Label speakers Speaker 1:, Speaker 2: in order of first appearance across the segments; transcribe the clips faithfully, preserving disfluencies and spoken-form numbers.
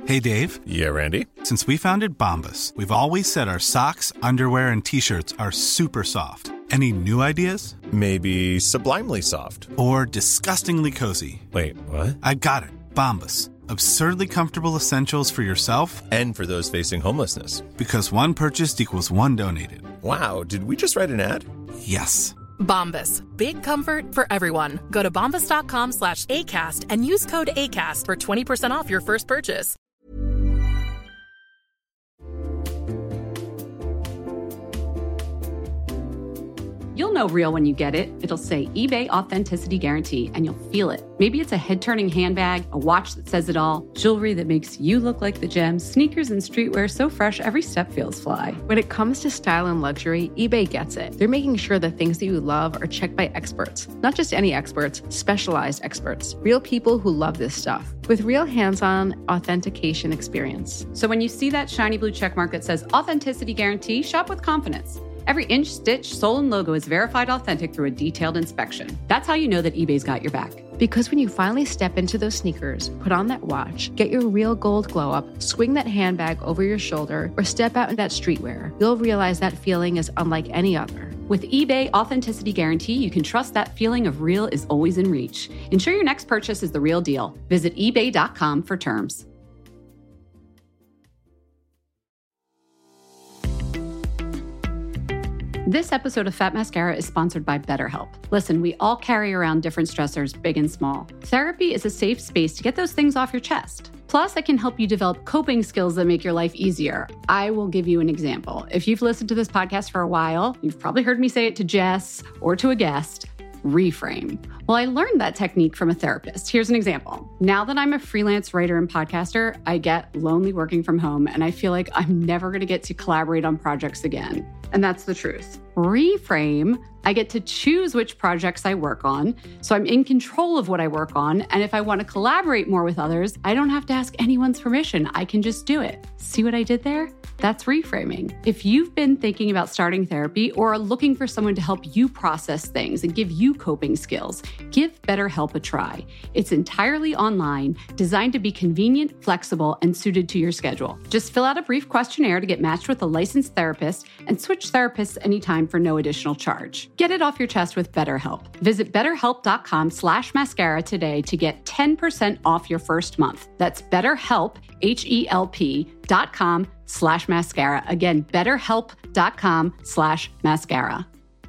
Speaker 1: Hey, Dave.
Speaker 2: Yeah, Randy?
Speaker 1: Since we founded Bombas, we've always said our socks, underwear, and T-shirts are super soft. Any new ideas?
Speaker 2: Maybe sublimely soft.
Speaker 1: Or disgustingly cozy.
Speaker 2: Wait, what?
Speaker 1: I got it. Bombas. Absurdly comfortable essentials for yourself
Speaker 2: and for those facing homelessness.
Speaker 1: Because one purchased equals one donated.
Speaker 2: Wow, did we just write an ad?
Speaker 1: Yes.
Speaker 3: Bombas. Big comfort for everyone. Go to bombas.com slash ACAST and use code ACAST for twenty percent off your first purchase.
Speaker 4: You'll know real when you get it. It'll say eBay Authenticity Guarantee, and you'll feel it. Maybe it's a head-turning handbag, a watch that says it all, jewelry that makes you look like the gems, sneakers and streetwear so fresh every step feels fly.
Speaker 5: When it comes to style and luxury, eBay gets it. They're making sure the things that you love are checked by experts. Not just any experts, specialized experts. Real people who love this stuff. With real hands-on authentication experience.
Speaker 4: So when you see that shiny blue checkmark that says Authenticity Guarantee, shop with confidence. Every inch, stitch, sole, and logo is verified authentic through a detailed inspection. That's how you know that eBay's got your back.
Speaker 5: Because when you finally step into those sneakers, put on that watch, get your real gold glow up, swing that handbag over your shoulder, or step out in that streetwear, you'll realize that feeling is unlike any other.
Speaker 4: With eBay Authenticity Guarantee, you can trust that feeling of real is always in reach. Ensure your next purchase is the real deal. Visit ebay dot com for terms. This episode of Fat Mascara is sponsored by BetterHelp. Listen, we all carry around different stressors, big and small. Therapy is a safe space to get those things off your chest. Plus, it can help you develop coping skills that make your life easier. I will give you an example. If you've listened to this podcast for a while, you've probably heard me say it to Jess or to a guest. Reframe. Well, I learned that technique from a therapist. Here's an example. Now that I'm a freelance writer and podcaster, I get lonely working from home, and I feel like I'm never going to get to collaborate on projects again. And that's the truth. Reframe, I get to choose which projects I work on, so I'm in control of what I work on, and if I want to collaborate more with others, I don't have to ask anyone's permission. I can just do it. See what I did there? That's reframing. If you've been thinking about starting therapy or are looking for someone to help you process things and give you coping skills, give BetterHelp a try. It's entirely online, designed to be convenient, flexible, and suited to your schedule. Just fill out a brief questionnaire to get matched with a licensed therapist and switch therapists anytime for no additional charge. Get it off your chest with BetterHelp. Visit betterhelp.com slash mascara today to get ten percent off your first month. That's BetterHelp, H-E-L-P dot com slash mascara. Again, betterhelp.com slash mascara.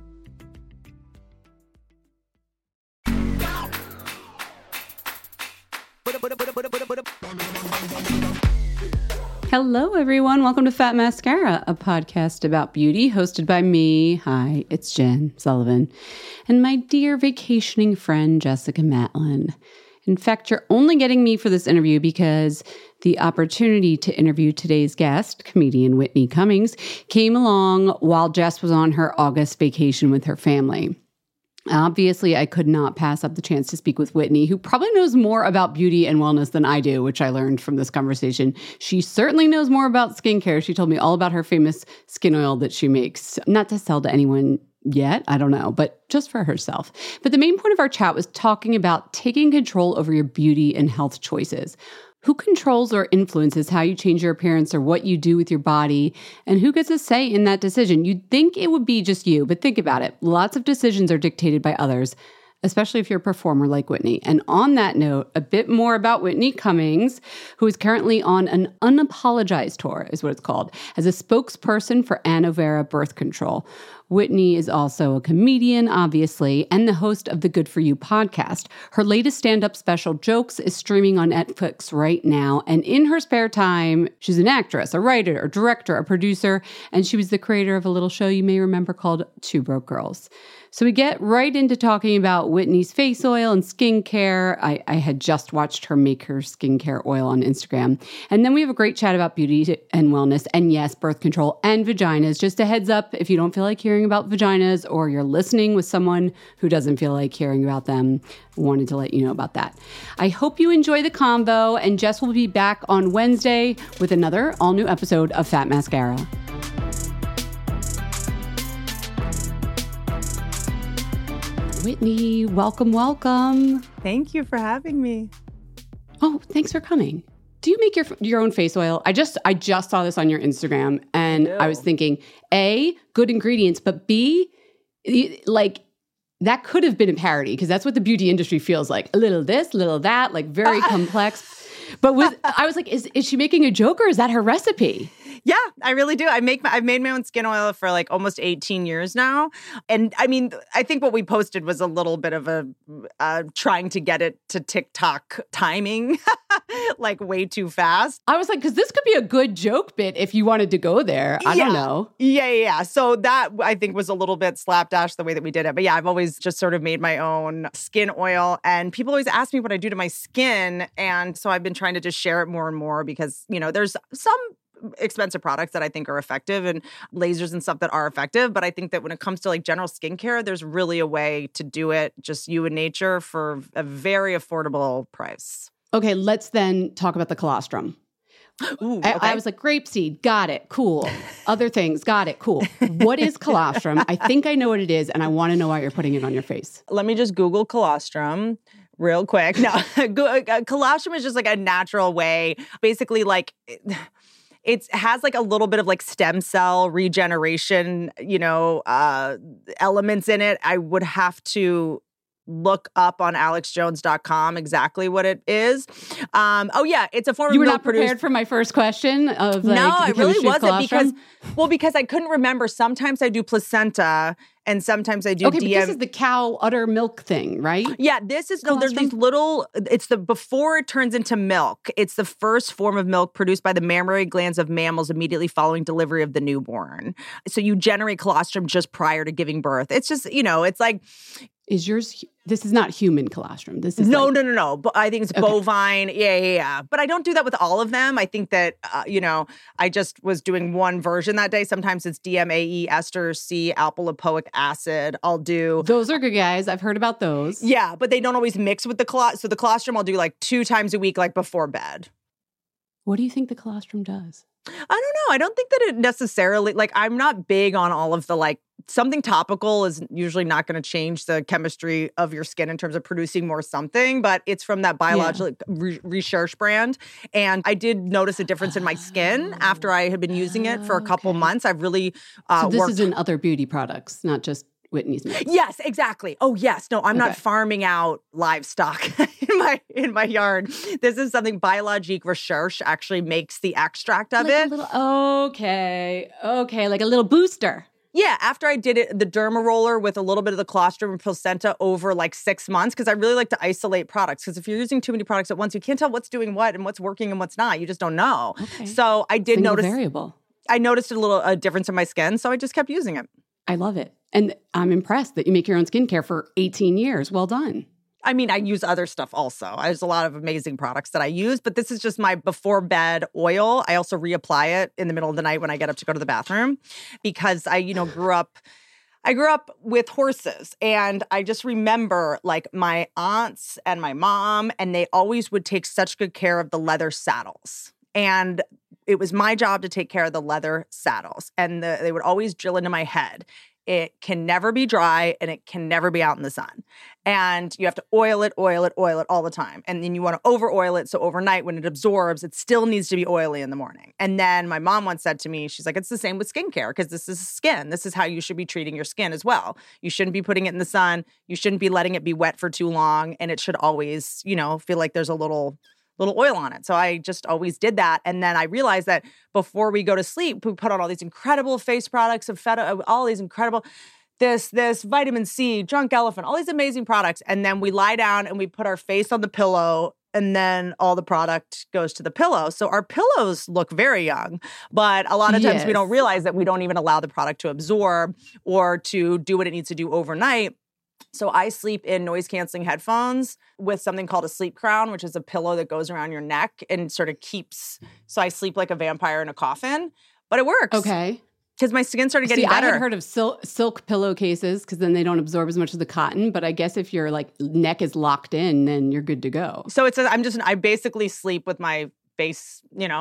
Speaker 4: Hello, everyone. Welcome to Fat Mascara, a podcast about beauty hosted by me. Hi, it's Jen Sullivan and my dear vacationing friend, Jessica Matlin. In fact, you're only getting me for this interview because the opportunity to interview today's guest, comedian Whitney Cummings, came along while Jess was on her August vacation with her family. Obviously, I could not pass up the chance to speak with Whitney, who probably knows more about beauty and wellness than I do, which I learned from this conversation. She certainly knows more about skincare. She told me all about her famous skin oil that she makes, not to sell to anyone yet, I don't know, but just for herself. But the main point of our chat was talking about taking control over your beauty and health choices. Who controls or influences how you change your appearance or what you do with your body, and who gets a say in that decision? You'd think it would be just you, but think about it. Lots of decisions are dictated by others, especially if you're a performer like Whitney. And on that note, a bit more about Whitney Cummings, who is currently on an unapologized tour, is what it's called, as a spokesperson for Annovera Birth Control. Whitney is also a comedian, obviously, and the host of the Good For You podcast. Her latest stand-up special, Jokes, is streaming on Netflix right now. And in her spare time, she's an actress, a writer, a director, a producer, and she was the creator of a little show you may remember called Two Broke Girls. So we get right into talking about Whitney's face oil and skincare. I, I had just watched her make her skincare oil on Instagram. And then we have a great chat about beauty and wellness, and yes, birth control and vaginas. Just a heads up, if you don't feel like hearing about vaginas or you're listening with someone who doesn't feel like hearing about them, I wanted to let you know about that. I hope you enjoy the convo, and Jess will be back on Wednesday with another all-new episode of Fat Mascara. Whitney, welcome, welcome.
Speaker 6: Thank you for having me.
Speaker 4: Oh, thanks for coming. Do you make your your own face oil? I just I just saw this on your Instagram, and I was thinking, A, good ingredients, but B, like that could have been a parody because that's what the beauty industry feels like. A little this, a little that, like very complex. But with I was like, is is she making a joke or is that her recipe?
Speaker 6: Yeah, I really do. I make my, I've made my own skin oil for like almost eighteen years now. And I mean, I think what we posted was a little bit of a uh, trying to get it to TikTok timing, like way too fast.
Speaker 4: I was like, because this could be a good joke bit if you wanted to go there. I
Speaker 6: yeah.
Speaker 4: don't know.
Speaker 6: Yeah, yeah, yeah. So that I think was a little bit slapdash the way that we did it. But yeah, I've always just sort of made my own skin oil. And people always ask me what I do to my skin. And so I've been trying to just share it more and more because, you know, there's some expensive products that I think are effective and lasers and stuff that are effective. But I think that when it comes to like general skincare, there's really a way to do it, just you and nature, for a very affordable price.
Speaker 4: Okay, let's then talk about the colostrum.
Speaker 6: Ooh, okay.
Speaker 4: I, I was like, grapeseed, got it, cool. Other things, got it, cool. What is colostrum? I think I know what it is, and I want to know why you're putting it on your face.
Speaker 6: Let me just Google colostrum real quick. No, colostrum is just like a natural way, basically like... It has like a little bit of like stem cell regeneration, you know, uh, elements in it. I would have to look up on alex jones dot com exactly what it is. Um, oh, yeah, it's a form
Speaker 4: you
Speaker 6: of
Speaker 4: You were
Speaker 6: milk
Speaker 4: not prepared
Speaker 6: produced-
Speaker 4: for my first question of like,
Speaker 6: No, I really wasn't because,
Speaker 4: colostrum?
Speaker 6: well, because I couldn't remember. Sometimes I do placenta and sometimes I do
Speaker 4: okay,
Speaker 6: D M.
Speaker 4: but this is the cow udder milk thing, right?
Speaker 6: Yeah, this is, no, there's
Speaker 4: Colostrum?
Speaker 6: these little, it's the, before it turns into milk, it's the first form of milk produced by the mammary glands of mammals immediately following delivery of the newborn. So you generate colostrum just prior to giving birth. It's just, you know, it's like...
Speaker 4: Is yours, this is not human colostrum. This is
Speaker 6: No,
Speaker 4: like,
Speaker 6: no, no, no. But I think it's
Speaker 4: okay.
Speaker 6: bovine. Yeah, yeah, yeah. But I don't do that with all of them. I think that, uh, you know, I just was doing one version that day. Sometimes it's D M A E, ester C, alpha-lipoic acid. I'll do...
Speaker 4: Those are good, guys. I've heard about those.
Speaker 6: Yeah, but they don't always mix with the colostrum. So the colostrum I'll do like two times a week, like before bed.
Speaker 4: What do you think the colostrum does?
Speaker 6: I don't know. I don't think that it necessarily, like, I'm not big on all of the, like, something topical is usually not going to change the chemistry of your skin in terms of producing more something, but it's from that biological yeah. re- research brand. And I did notice a difference in my skin after I had been using it for a couple
Speaker 4: okay.
Speaker 6: months. I've really uh,
Speaker 4: So this
Speaker 6: worked-
Speaker 4: is in other beauty products, not just Whitney's Mix.
Speaker 6: Yes, exactly. Oh, yes. No, I'm
Speaker 4: okay.
Speaker 6: not farming out livestock in my in my yard. This is something Biologique Recherche actually makes the extract of
Speaker 4: like
Speaker 6: it.
Speaker 4: A little, okay, okay, like a little booster.
Speaker 6: Yeah, after I did it, the derma roller with a little bit of the colostrum and placenta over like six months, because I really like to isolate products. Because if you're using too many products at once, you can't tell what's doing what and what's working and what's not. You just don't know.
Speaker 4: Okay.
Speaker 6: So I did
Speaker 4: Single
Speaker 6: notice
Speaker 4: variable.
Speaker 6: I noticed a little a difference in my skin, so I just kept using it.
Speaker 4: I love it. And I'm impressed that you make your own skincare for eighteen years. Well done.
Speaker 6: I mean, I use other stuff also. There's a lot of amazing products that I use, but this is just my before bed oil. I also reapply it in the middle of the night when I get up to go to the bathroom because I, you know, grew up I grew up with horses, and I just remember like my aunts and my mom, and they always would take such good care of the leather saddles. And it was my job to take care of the leather saddles. And the, they would always drill into my head. It can never be dry and it can never be out in the sun. And you have to oil it, oil it, oil it all the time. And then you want to over oil it. So overnight when it absorbs, it still needs to be oily in the morning. And then my mom once said to me, she's like, it's the same with skincare because this is skin. This is how you should be treating your skin as well. You shouldn't be putting it in the sun. You shouldn't be letting it be wet for too long. And it should always, you know, feel like there's a little... little oil on it. So I just always did that. And then I realized that before we go to sleep, we put on all these incredible face products of feta, all these incredible, this, this vitamin C, Drunk Elephant, all these amazing products. And then we lie down and we put our face on the pillow and then all the product goes to the pillow. So our pillows look very young, but a lot of times
Speaker 4: yes.
Speaker 6: we don't realize that we don't even allow the product to absorb or to do what it needs to do overnight. So I sleep in noise-canceling headphones with something called a sleep crown, which is a pillow that goes around your neck and sort of keeps, so I sleep like a vampire in a coffin, but it works.
Speaker 4: Okay.
Speaker 6: Because my skin started getting
Speaker 4: See,
Speaker 6: better.
Speaker 4: I had heard of silk, silk pillowcases because then they don't absorb as much of the cotton, but I guess if your like neck is locked in, then you're good to go.
Speaker 6: So it's, a, I'm just, I basically sleep with my face, you know,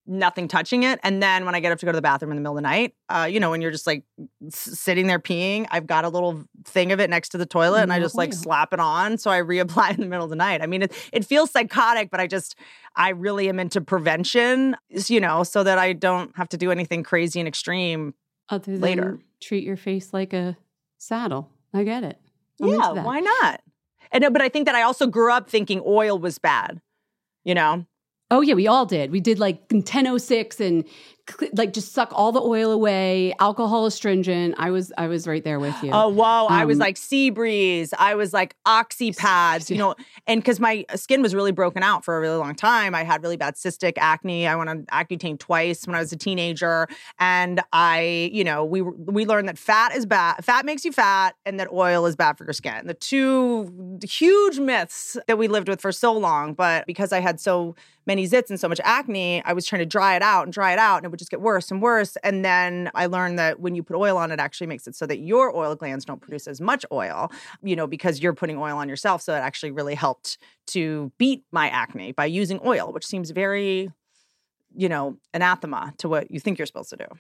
Speaker 6: nothing touching it. And then when I get up to go to the bathroom in the middle of the night, uh, you know, when you're just like s- sitting there peeing, I've got a little thing of it next to the toilet and I just like slap it on. So I reapply in the middle of the night. I mean, it, it feels psychotic, but I just, I really am into prevention, you know, so that I don't have to do anything crazy and extreme
Speaker 4: Other than
Speaker 6: later.
Speaker 4: treat your face like a saddle. I get it. I'm
Speaker 6: Yeah,
Speaker 4: into that.
Speaker 6: why not? And uh, but I think that I also grew up thinking oil was bad, you know?
Speaker 4: Oh, yeah, we all did. We did like ten oh six and cl- like just suck all the oil away. Alcohol astringent. I was I was right there with you.
Speaker 6: Oh, whoa. I was
Speaker 4: Um,
Speaker 6: like Sea Breeze. I was like Oxy pads, you know, and because my skin was really broken out for a really long time. I had really bad cystic acne. I went on Accutane twice when I was a teenager. And I, you know, we we learned that fat is bad. Fat makes you fat and that oil is bad for your skin. The two huge myths that we lived with for so long. But because I had so many zits and so much acne, I was trying to dry it out and dry it out and it would just get worse and worse. And then I learned that when you put oil on, it actually makes it so that your oil glands don't produce as much oil, you know, because you're putting oil on yourself. So it actually really helped to beat my acne by using oil, which seems very, you know, anathema to what you think you're supposed to do.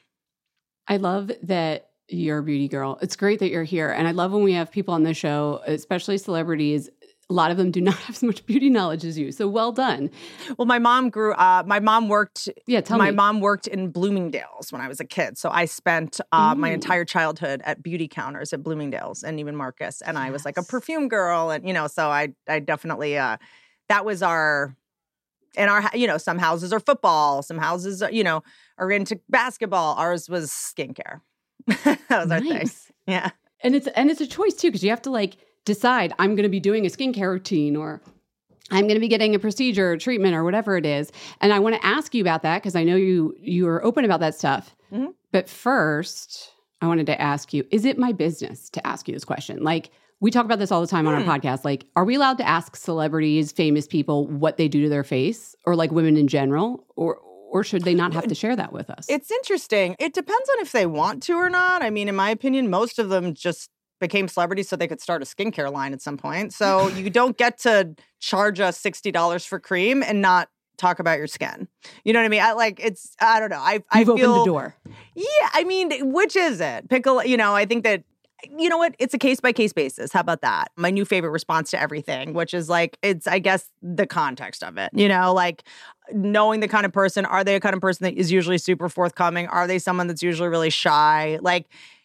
Speaker 4: I love that you're a beauty girl. It's great that you're here. And I love when we have people on the show, especially celebrities. A lot of them do not have as much beauty knowledge as you. So well done.
Speaker 6: Well, my mom grew uh my mom worked
Speaker 4: Yeah, tell
Speaker 6: my
Speaker 4: me.
Speaker 6: mom worked in Bloomingdale's when I was a kid. So I spent uh, my
Speaker 4: Mm.
Speaker 6: entire childhood at beauty counters at Bloomingdale's and even Marcus. And I was like a
Speaker 4: Yes.
Speaker 6: perfume girl. And, you know, so I I definitely uh that was our and our you know, some houses are football, some houses, you know, are into basketball. Ours was skincare. That was our thing.
Speaker 4: Nice.
Speaker 6: Yeah.
Speaker 4: And it's and it's a choice too, because you have to like decide I'm going to be doing a skincare routine or I'm going to be getting a procedure or treatment or whatever it is. And I want to ask you about that because I know you you are open about that stuff.
Speaker 6: Mhm.
Speaker 4: But first, I wanted to ask you, is it my business to ask you this question? Like we talk about this all the time on
Speaker 6: Hmm.
Speaker 4: our podcast. Like, are we allowed to ask celebrities, famous people, what they do to their face or like women in general? Or or should they not have to share that with us?
Speaker 6: It's interesting. It depends on if they want to or not. I mean, in my opinion, most of them just became celebrities so they could start a skincare line at some point. So you don't get to charge us sixty dollars for cream and not talk about your skin. You know what I mean? I like it's, I don't know. I, I
Speaker 4: You've
Speaker 6: feel,
Speaker 4: opened the door.
Speaker 6: Yeah. I mean, which is it? Pickle, you know, I think that, you know what? It's a case by case basis. How about that? My new favorite response to everything, which is like, it's, I guess, the context of it, you know, like knowing the kind of person, are they a kind of person that is usually super forthcoming? Are they someone that's usually really shy? Like,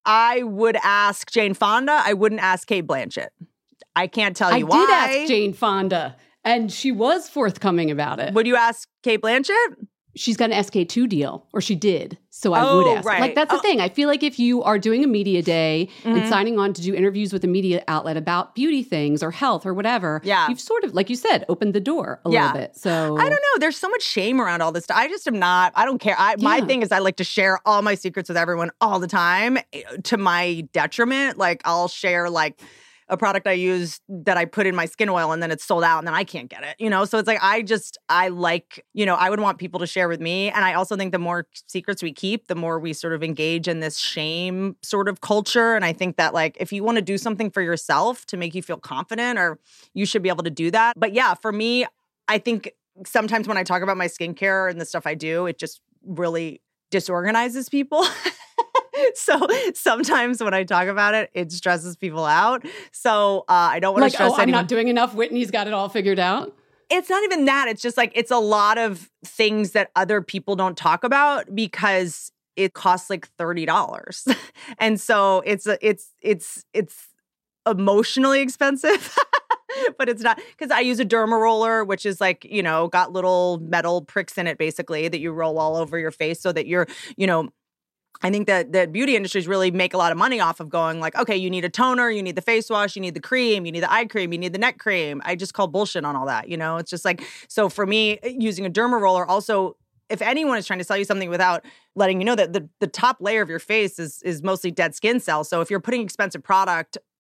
Speaker 6: I would ask Jane Fonda. I wouldn't ask Kate Blanchett. I can't tell you
Speaker 4: I
Speaker 6: why.
Speaker 4: did ask Jane Fonda, and she was forthcoming about it.
Speaker 6: Would you ask Kate Blanchett?
Speaker 4: She's got an S K two deal, or she did. So I
Speaker 6: Oh,
Speaker 4: would ask.
Speaker 6: right.
Speaker 4: Like, that's the
Speaker 6: Oh.
Speaker 4: thing. I feel like if you are doing a media day
Speaker 6: Mhm.
Speaker 4: and signing on to do interviews with a media outlet about beauty things or health or whatever,
Speaker 6: Yeah.
Speaker 4: you've sort of, like you said, opened the door a
Speaker 6: Yeah.
Speaker 4: little bit. So
Speaker 6: I don't know. There's so much shame around all this stuff. I just am not, I don't care. I, My
Speaker 4: Yeah.
Speaker 6: thing is I like to share all my secrets with everyone all the time eh, to my detriment. Like I'll share like a product I use that I put in my skin oil and then it's sold out and then I can't get it, you know? So it's like, I just, I like, you know, I would want people to share with me. And I also think the more secrets we keep, the more we sort of engage in this shame sort of culture. And I think that like, if you want to do something for yourself to make you feel confident, or you should be able to do that. But yeah, for me, I think sometimes when I talk about my skincare and the stuff I do, it just really disorganizes people. So sometimes when I talk about it, it stresses people out. So uh, I don't want to
Speaker 4: like,
Speaker 6: stress
Speaker 4: oh, I'm
Speaker 6: anyone.
Speaker 4: not doing enough. Whitney's got it all figured out.
Speaker 6: It's not even that. It's just like, it's a lot of things that other people don't talk about because it costs like thirty dollars. And so it's, a, it's, it's, it's emotionally expensive. But it's not, because I use a derma roller, which is like, you know, got little metal pricks in it basically that you roll all over your face so that you're, you know, I think that the beauty industries really make a lot of money off of going like, okay, you need a toner, you need the face wash, you need the cream, you need the eye cream, you need the neck cream. I just call bullshit on all that, you know? It's just like, so for me, using a derma roller also, if anyone is trying to sell you something without letting you know that the, the top layer of your face is is mostly dead skin cells. So if you're putting expensive product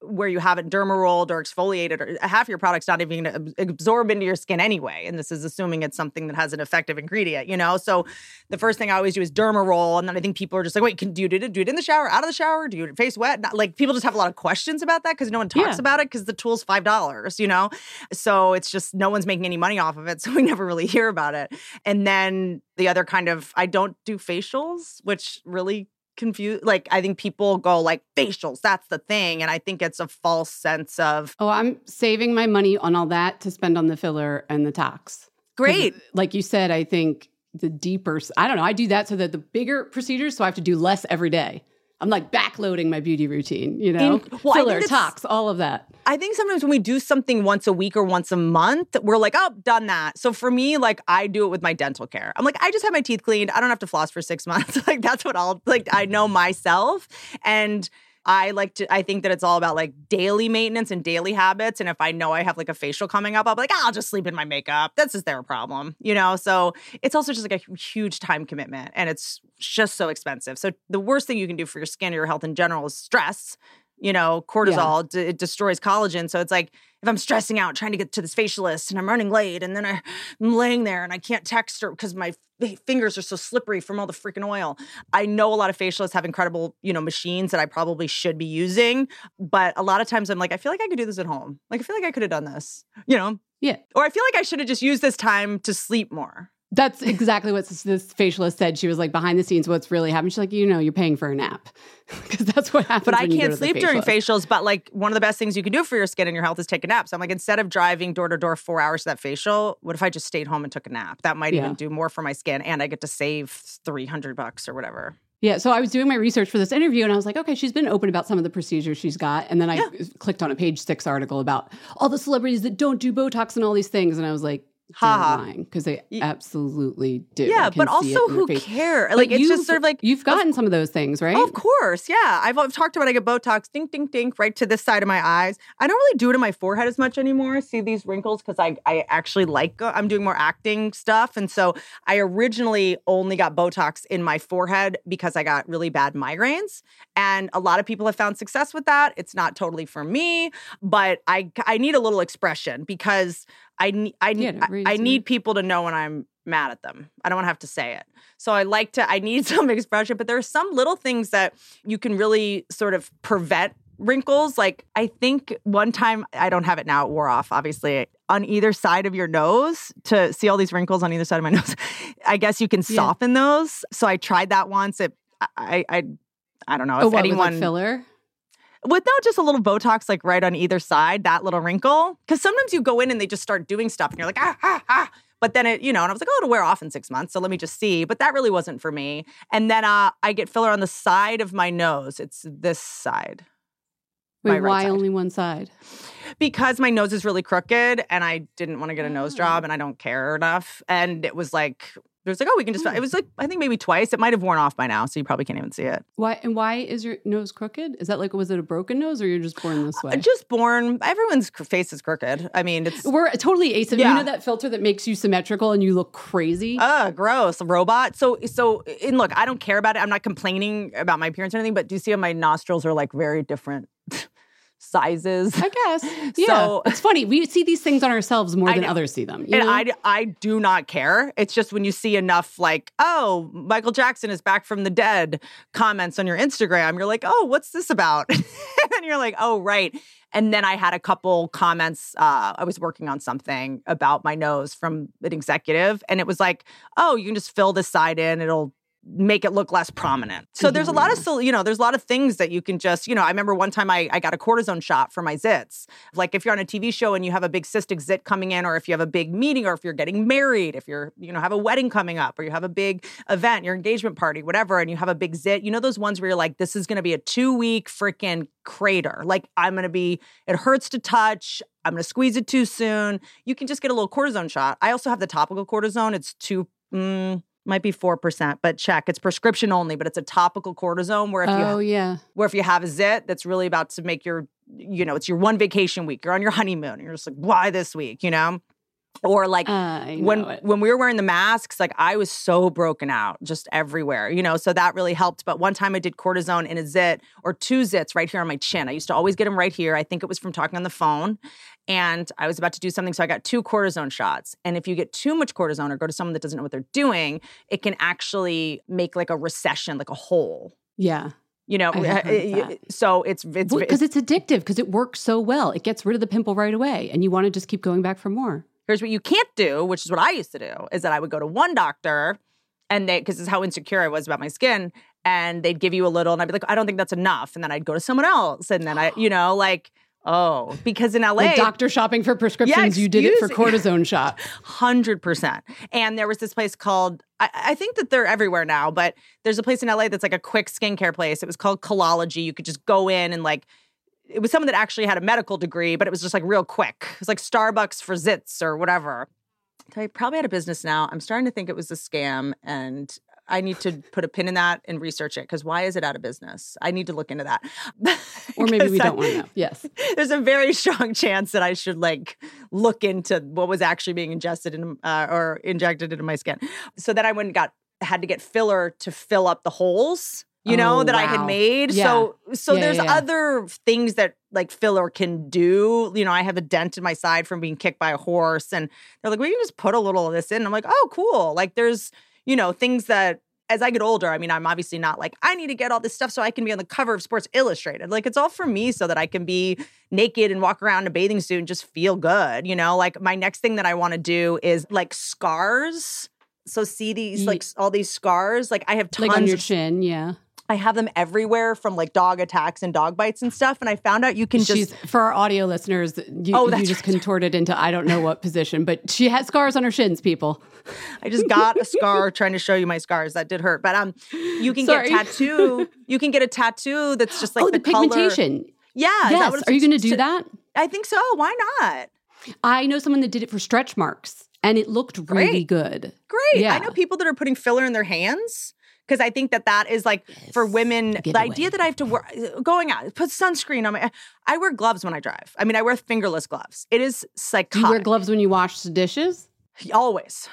Speaker 6: where you haven't derma rolled or exfoliated, or half your product's not even going to absorb into your skin anyway. And this is assuming it's something that has an effective ingredient, you know? So the first thing I always do is derma roll. And then I think people are just like, wait, can do you do it, do it in the shower, out of the shower? Do you face wet? Not, like people just have a lot of questions about that because no one talks
Speaker 4: Yeah.
Speaker 6: about it because the tool's five dollars, you know? So it's just no one's making any money off of it. So we never really hear about it. And then the other kind of, I don't do facials, which really confuse, like I think people go like facials, that's the thing. And I think it's a false sense of,
Speaker 4: Oh, I'm saving my money on all that to spend on the filler and the tox.
Speaker 6: great.
Speaker 4: Like you said, I think the deeper, I don't know, I do that so that the bigger procedures, so I have to do less every day. I'm like backloading my beauty routine, you know?
Speaker 6: In- well, I
Speaker 4: Filler,
Speaker 6: think it's-
Speaker 4: tox, all of that.
Speaker 6: I think sometimes when we do something once a week or once a month, we're like, oh, done that. So for me, like I do it with my dental care. I'm like, I just had my teeth cleaned. I don't have to floss for six months. Like that's what I'll, like I know myself. And I like to, I think that it's all about like daily maintenance and daily habits. And if I know I have like a facial coming up, I'll be like, oh, I'll just sleep in my makeup. That's just their problem, you know? So it's also just like a huge time commitment and it's just so expensive. So the worst thing you can do for your skin or your health in general is stress. You know, cortisol, d- it destroys collagen. So it's like, if I'm stressing out trying to get to this facialist and I'm running late and then I, I'm laying there and I can't text her because my f- fingers are so slippery from all the freaking oil. I know a lot of facialists have incredible, you know, machines that I probably should be using. But a lot of times I'm like, I feel like I could do this at home. Like, I feel like I could have done this, you know?
Speaker 4: Yeah.
Speaker 6: Or I feel like I should have just used this time to sleep more.
Speaker 4: That's exactly what this, this facialist said. She was like, behind the scenes, what's really happening? She's like, you know, you're paying for a nap because that's what happens.
Speaker 6: But I
Speaker 4: when you go
Speaker 6: can't
Speaker 4: to the
Speaker 6: sleep during
Speaker 4: facialist.
Speaker 6: facials. But like one of the best things you can do for your skin and your health is take a nap. So I'm like, instead of driving door to door four hours to that facial, what if I just stayed home and took a nap? That might
Speaker 4: Yeah.
Speaker 6: even do more for my skin, and I get to save three hundred bucks or whatever.
Speaker 4: Yeah, so I was doing my research for this interview and I was like, okay, she's been open about some of the procedures she's got. And then I
Speaker 6: Yeah.
Speaker 4: clicked on a page six article about all the celebrities that don't do Botox and all these things. And I was like,
Speaker 6: Ha
Speaker 4: they're
Speaker 6: ha.
Speaker 4: lying because they absolutely do. I
Speaker 6: Yeah,
Speaker 4: can
Speaker 6: but
Speaker 4: see
Speaker 6: also
Speaker 4: it in their
Speaker 6: who
Speaker 4: face.
Speaker 6: care?
Speaker 4: But
Speaker 6: Like it's just
Speaker 4: you've-
Speaker 6: sort of like
Speaker 4: you've gotten some of those things, right?
Speaker 6: Oh, of course. Yeah. I've, I've talked about I get Botox, ding, ding, ding, right to this side of my eyes. I don't really do it in my forehead as much anymore. See these wrinkles because I, I actually like, uh, I'm doing more acting stuff. And so I originally only got Botox in my forehead because I got really bad migraines. And a lot of people have found success with that. It's not totally for me, but I, I need a little expression because I, ne- I,
Speaker 4: Yeah,
Speaker 6: I,
Speaker 4: it reads
Speaker 6: I
Speaker 4: you.
Speaker 6: need people to know when I'm mad at them. I don't want to have to say it. So I like to, I need some expression, but there are some little things that you can really sort of prevent wrinkles. Like I think one time, I don't have it now, it wore off, obviously, on either side of your nose to see all these wrinkles on either side of my nose. I guess you can
Speaker 4: Yeah.
Speaker 6: soften those. So I tried that once. It, I, I, I don't know
Speaker 4: oh,
Speaker 6: if
Speaker 4: what, with,
Speaker 6: anyone
Speaker 4: like filler?
Speaker 6: with no, just a little Botox, like right on either side, that little wrinkle. Because sometimes you go in and they just start doing stuff and you're like, ah, ah, ah. But then it, you know, and I was like, oh, it'll wear off in six months. So let me just see. But that really wasn't for me. And then uh, I get filler on the side of my nose. It's this side. my
Speaker 4: Wait,
Speaker 6: right
Speaker 4: why
Speaker 6: side.
Speaker 4: only one side?
Speaker 6: Because my nose is really crooked and I didn't want to get a nose job and I don't care enough. And it was like, there's like, oh, we can just, it was like, I think maybe twice. It might have worn off by now. So you probably can't even see it.
Speaker 4: Why and why is your nose crooked? Is that like, was it a broken nose or you're just born this way?
Speaker 6: Just born, everyone's cr- face is crooked. I mean, it's,
Speaker 4: We're totally asymmetrical.
Speaker 6: Yeah.
Speaker 4: You know that filter that makes you symmetrical and you look crazy?
Speaker 6: Ugh, gross. A robot. So, so, and look, I don't care about it. I'm not complaining about my appearance or anything, but do you see how my nostrils are like very different sizes?
Speaker 4: I guess. Yeah.
Speaker 6: So-
Speaker 4: it's funny. We see these things on ourselves more
Speaker 6: I
Speaker 4: than
Speaker 6: know.
Speaker 4: others see them. You
Speaker 6: And
Speaker 4: know?
Speaker 6: I, I do not care. It's just when you see enough like, oh, Michael Jackson is back from the dead comments on your Instagram, you're like, oh, what's this about? And then you're like, oh, right. And then I had a couple comments. Uh, I was working on something about my nose from an executive. And it was like, oh, you can just fill this side in. It'll make it look less prominent. So there's a lot of, still, you know, there's a lot of things that you can just, you know, I remember one time I, I got a cortisone shot for my zits. Like if you're on a T V show and you have a big cystic zit coming in, or if you have a big meeting, or if you're getting married, if you're, you know, have a wedding coming up, or you have a big event, your engagement party, whatever, and you have a big zit, you know, those ones where you're like, this is going to be a two week freaking crater. Like I'm going to be, it hurts to touch. I'm going to squeeze it too soon. You can just get a little cortisone shot. I also have the topical cortisone. It's two, mm, might be four percent, but check. It's prescription only, but it's a topical cortisone where if
Speaker 4: oh,
Speaker 6: you
Speaker 4: yeah.
Speaker 6: where if you have a zit that's really about to make your, you know, it's your one vacation week. You're on your honeymoon. And you're just like, why this week, you know? Or like
Speaker 4: I know
Speaker 6: when
Speaker 4: it.
Speaker 6: when we were wearing the masks, like I was so broken out just everywhere, you know, so that really helped. But one time I did cortisone in a zit or two zits right here on my chin. I used to always get them right here. I think it was from talking on the phone. And I was about to do something, so I got two cortisone shots. And if you get too much cortisone or go to someone that doesn't know what they're doing, it can actually make like a recession, like a hole.
Speaker 4: Yeah.
Speaker 6: You know,
Speaker 4: I have heard of that.
Speaker 6: so it's it's
Speaker 4: Because it's addictive, because it works so well. It gets rid of the pimple right away, and you want to just keep going back for more.
Speaker 6: Here's what you can't do, which is what I used to do, is that I would go to one doctor and they, because this is how insecure I was about my skin, and they'd give you a little and I'd be like, I don't think that's enough. And then I'd go to someone else. And then I, you know, like, oh, because in L A.
Speaker 4: Like doctor shopping for prescriptions,
Speaker 6: yeah,
Speaker 4: you did it for
Speaker 6: me.
Speaker 4: cortisone shot.
Speaker 6: one hundred percent. And there was this place called, I, I think that they're everywhere now, but there's a place in L A that's like a quick skincare place. It was called Colology. You could just go in and like, it was someone that actually had a medical degree, but it was just like real quick. It was like Starbucks for zits or whatever. I probably had a business now. I'm starting to think it was a scam, and I need to put a pin in that and research it, because why is it out of business? I need to look into that.
Speaker 4: Or maybe we don't want to know. Yes.
Speaker 6: There's a very strong chance that I should like look into what was actually being ingested in, uh, or injected into my skin. So then I went and got, had to get filler to fill up the holes. You know,
Speaker 4: oh,
Speaker 6: that
Speaker 4: wow.
Speaker 6: I had made.
Speaker 4: Yeah.
Speaker 6: So so
Speaker 4: Yeah,
Speaker 6: there's
Speaker 4: yeah, yeah.
Speaker 6: other things that like filler can do. You know, I have a dent in my side from being kicked by a horse. And they're like, well, you can just put a little of this in. And I'm like, oh, cool. Like there's, you know, things that as I get older, I mean, I'm obviously not like, I need to get all this stuff so I can be on the cover of Sports Illustrated. Like it's all for me so that I can be naked and walk around in a bathing suit and just feel good. You know, like my next thing that I want to do is like scars. So see these,
Speaker 4: Ye-
Speaker 6: like all these scars. Like I have tons
Speaker 4: Like on your
Speaker 6: of
Speaker 4: chin, yeah.
Speaker 6: I have them everywhere from like dog attacks and dog bites and stuff. And I found out you can just.
Speaker 4: She's, for our audio listeners, you,
Speaker 6: Oh,
Speaker 4: you
Speaker 6: that's
Speaker 4: just
Speaker 6: right.
Speaker 4: contorted into I don't know what position, but she has scars on her shins, people.
Speaker 6: I just got a scar trying to show you my scars. That did hurt. But um, you can
Speaker 4: Sorry.
Speaker 6: get tattoo. You can get a tattoo that's just like
Speaker 4: oh,
Speaker 6: the,
Speaker 4: the,
Speaker 6: color.
Speaker 4: pigmentation.
Speaker 6: Yeah. is that
Speaker 4: Yes.
Speaker 6: what it's-
Speaker 4: Are you going to do that?
Speaker 6: I think so. Why not?
Speaker 4: I know someone that did it for stretch marks, and it looked really
Speaker 6: Great.
Speaker 4: good.
Speaker 6: Great.
Speaker 4: Yeah.
Speaker 6: I know people that are putting filler in their hands. Because I think that that is like for women, the
Speaker 4: giveaway.
Speaker 6: idea that I have to wear, going out, put sunscreen on my, I wear gloves when I drive. I mean, I wear fingerless gloves. It is
Speaker 4: Do
Speaker 6: psychotic.
Speaker 4: you wear gloves when you wash the dishes?
Speaker 6: Always.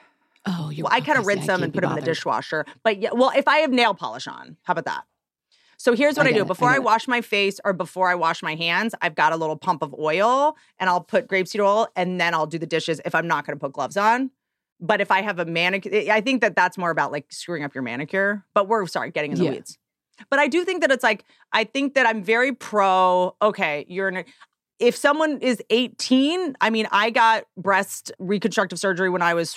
Speaker 4: Oh, you're
Speaker 6: Well, I kind of
Speaker 4: okay,
Speaker 6: rinse
Speaker 4: see, I
Speaker 6: them
Speaker 4: can't
Speaker 6: and
Speaker 4: be
Speaker 6: put them in the
Speaker 4: bothered.
Speaker 6: dishwasher. But yeah, well, if I have nail polish on, how about that? So here's what
Speaker 4: I
Speaker 6: I,
Speaker 4: get
Speaker 6: do.
Speaker 4: it, I
Speaker 6: Before I,
Speaker 4: get it.
Speaker 6: wash my face or before I wash my hands, I've got a little pump of oil and I'll put grapeseed oil and then I'll do the dishes if I'm not going to put gloves on. But if I have a manicure, I think that that's more about like screwing up your manicure. But we're, sorry, getting in the
Speaker 4: Yeah.
Speaker 6: weeds. But I do think that it's like, I think that I'm very pro, okay, you're in a, if someone is eighteen, I mean, I got breast reconstructive surgery when I was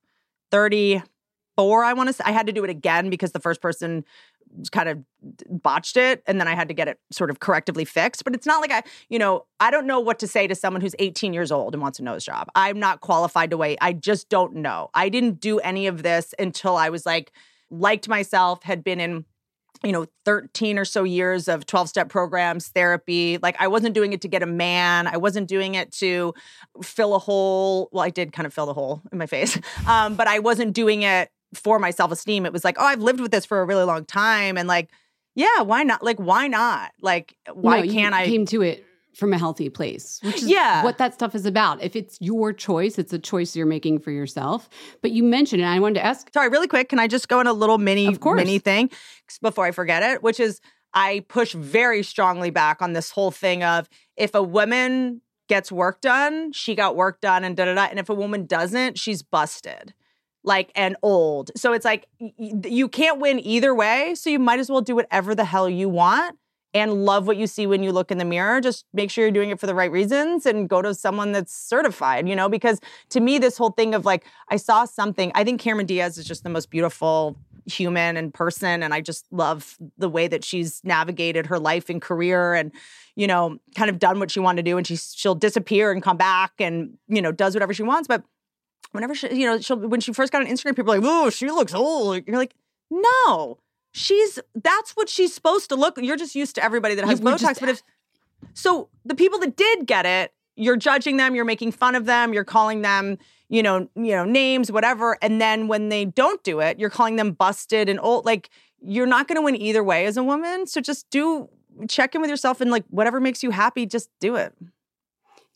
Speaker 6: thirty-four, I want to say. I had to do it again because the first person kind of botched it, and then I had to get it sort of correctively fixed. But it's not like I, you know, I don't know what to say to someone who's eighteen years old and wants a nose job. I'm not qualified to wait. I just don't know. I didn't do any of this until I was like, liked myself, had been in, you know, thirteen or so years of twelve-step programs, therapy. Like I wasn't doing it to get a man. I wasn't doing it to fill a hole. Well, I did kind of fill the hole in my face. Um, but I wasn't doing it for my self-esteem. It was like, oh, I've lived with this for a really long time. And like, yeah, why not? Like, why not? Like, why
Speaker 4: no,
Speaker 6: can't
Speaker 4: you
Speaker 6: I?
Speaker 4: came to it from a healthy place, which is
Speaker 6: Yeah.
Speaker 4: what that stuff is about. If it's your choice, it's a choice you're making for yourself. But you mentioned, and I wanted to ask,
Speaker 6: Sorry, really quick. Can I just go in a little mini,
Speaker 4: Of course.
Speaker 6: mini thing before I forget it? Which is I push very strongly back on this whole thing of if a woman gets work done, she got work done and da da da. And if a woman doesn't, she's busted. Like, and old. So it's like, y- y- you can't win either way. So you might as well do whatever the hell you want and love what you see when you look in the mirror. Just make sure you're doing it for the right reasons and go to someone that's certified, you know, because to me, this whole thing of like, I saw something, I think Cameron Diaz is just the most beautiful human and person. And I just love the way that she's navigated her life and career and, you know, kind of done what she wanted to do. And she, she'll disappear and come back and, you know, does whatever she wants. But whenever she, you know, she'll, when she first got on Instagram, people are like, oh, she looks old. You're like, no, she's, that's what she's supposed to look. You're just used to everybody that has
Speaker 4: You- we're
Speaker 6: Botox.
Speaker 4: just-
Speaker 6: But if, so the people that did get it, you're judging them, you're making fun of them, you're calling them, you know, you know, names, whatever. And then when they don't do it, you're calling them busted and old. Like, you're not going to win either way as a woman. So just do, check in with yourself and like, whatever makes you happy, just do it.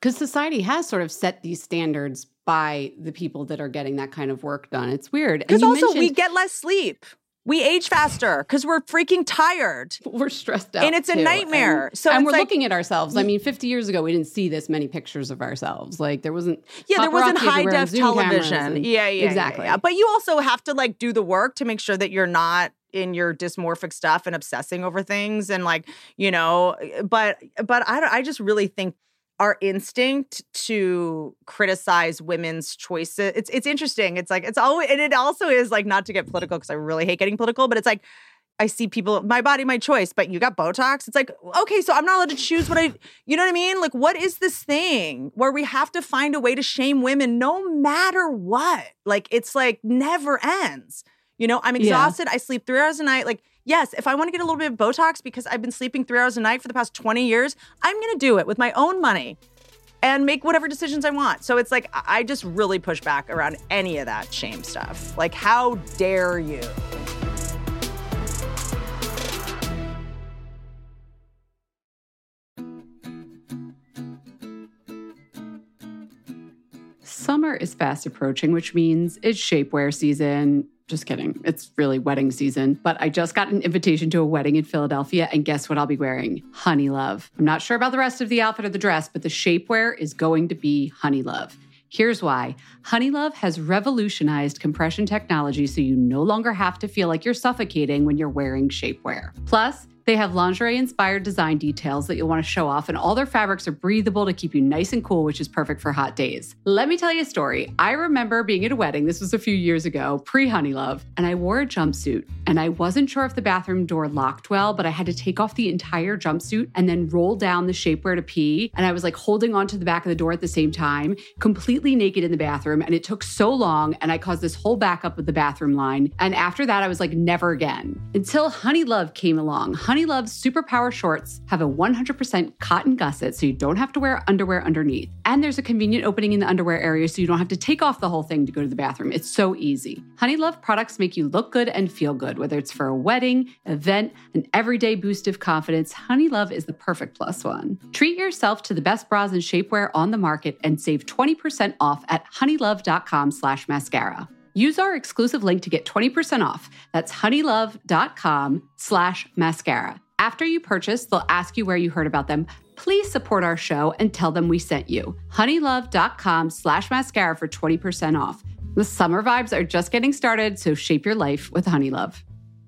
Speaker 4: Because society has sort of set these standards by the people that are getting that kind of work done. It's weird.
Speaker 6: Because also we get less sleep. We age faster because we're freaking tired.
Speaker 4: We're stressed out.
Speaker 6: And it's
Speaker 4: too.
Speaker 6: a nightmare.
Speaker 4: And,
Speaker 6: so
Speaker 4: and
Speaker 6: it's
Speaker 4: we're
Speaker 6: like,
Speaker 4: looking at ourselves. I mean, fifty years ago, we didn't see this many pictures of ourselves. Like there wasn't
Speaker 6: Yeah, there wasn't
Speaker 4: paparazzi
Speaker 6: high
Speaker 4: everywhere and
Speaker 6: def
Speaker 4: Zoom
Speaker 6: television.
Speaker 4: cameras and-
Speaker 6: Yeah, yeah.
Speaker 4: Exactly.
Speaker 6: Yeah, yeah. But you also have to like do the work to make sure that you're not in your dysmorphic stuff and obsessing over things and like, you know, but but I don't, I just really think our instinct to criticize women's choices. It's it's interesting. It's like it's always, and it also is like, not to get political because I really hate getting political, but it's like I see people, my body, my choice, but you got Botox. It's like, okay, so I'm not allowed to choose what I, you know what I mean? Like, what is this thing where we have to find a way to shame women no matter what? Like, it's like never ends. You know, I'm exhausted. Yeah. I sleep three hours a night. Like, yes, if I want to get a little bit of Botox because I've been sleeping three hours a night for the past twenty years, I'm going to do it with my own money and make whatever decisions I want. So it's like, I just really push back around any of that shame stuff. Like, how dare you?
Speaker 4: Summer is fast approaching, which means it's shapewear season. Just kidding. It's really wedding season. But I just got an invitation to a wedding in Philadelphia, and guess what I'll be wearing? Honey Love. I'm not sure about the rest of the outfit or the dress, but the shapewear is going to be Honey Love. Here's why. Honey Love has revolutionized compression technology so you no longer have to feel like you're suffocating when you're wearing shapewear. Plus, they have lingerie-inspired design details that you'll want to show off, and all their fabrics are breathable to keep you nice and cool, which is perfect for hot days. Let me tell you a story. I remember being at a wedding, this was a few years ago, pre-Honey Love, and I wore a jumpsuit, and I wasn't sure if the bathroom door locked well, but I had to take off the entire jumpsuit and then roll down the shapewear to pee, and I was like holding onto the back of the door at the same time, completely naked in the bathroom, and it took so long, and I caused this whole backup of the bathroom line, and after that, I was like, never again. Until Honey Love came along. Honey Love's Superpower shorts have a one hundred percent cotton gusset, so you don't have to wear underwear underneath. And there's a convenient opening in the underwear area, so you don't have to take off the whole thing to go to the bathroom. It's so easy. Honey Love products make you look good and feel good, whether it's for a wedding, event, an everyday boost of confidence. Honey Love is the perfect plus one. Treat yourself to the best bras and shapewear on the market and save twenty percent off at honeylove.com slash mascara. Use our exclusive link to get twenty percent off. That's honeylove.com slash mascara. After you purchase, they'll ask you where you heard about them. Please support our show and tell them we sent you. honeylove.com slash mascara for twenty percent off. The summer vibes are just getting started, so shape your life with Honey Love.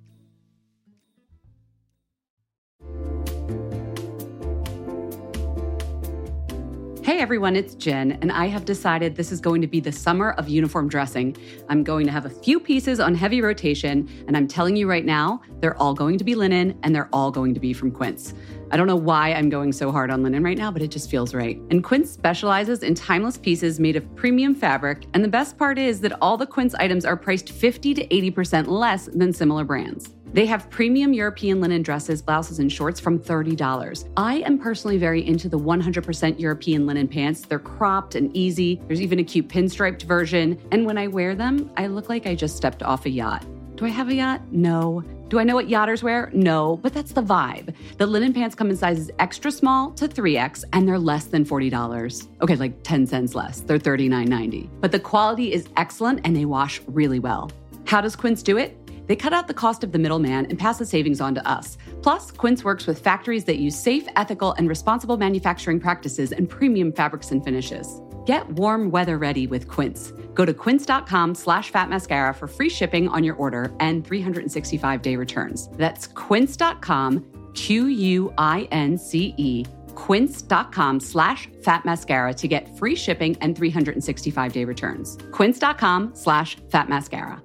Speaker 4: Hey everyone, it's Jen, and I have decided this is going to be the summer of uniform dressing. I'm going to have a few pieces on heavy rotation, and I'm telling you right now, they're all going to be linen, and they're all going to be from Quince. I don't know why I'm going so hard on linen right now, but it just feels right. And Quince specializes in timeless pieces made of premium fabric, and the best part is that all the Quince items are priced fifty to eighty percent less than similar brands. They have premium European linen dresses, blouses, and shorts from thirty dollars. I am personally very into the one hundred percent European linen pants. They're cropped and easy. There's even a cute pinstriped version. And when I wear them, I look like I just stepped off a yacht. Do I have a yacht? No. Do I know what yachters wear? No, but that's the vibe. The linen pants come in sizes extra small to three X, and they're less than forty dollars. Okay, like ten cents less. They're thirty-nine ninety. But the quality is excellent, and they wash really well. How does Quince do it? They cut out the cost of the middleman and pass the savings on to us. Plus, Quince works with factories that use safe, ethical, and responsible manufacturing practices and premium fabrics and finishes. Get warm weather ready with Quince. Go to quince.com slash fat mascara for free shipping on your order and three hundred sixty-five day returns. That's quince.com, Q U I N C E, quince.com slash fat mascara to get free shipping and three hundred sixty-five day returns. Quince.com slash fat mascara.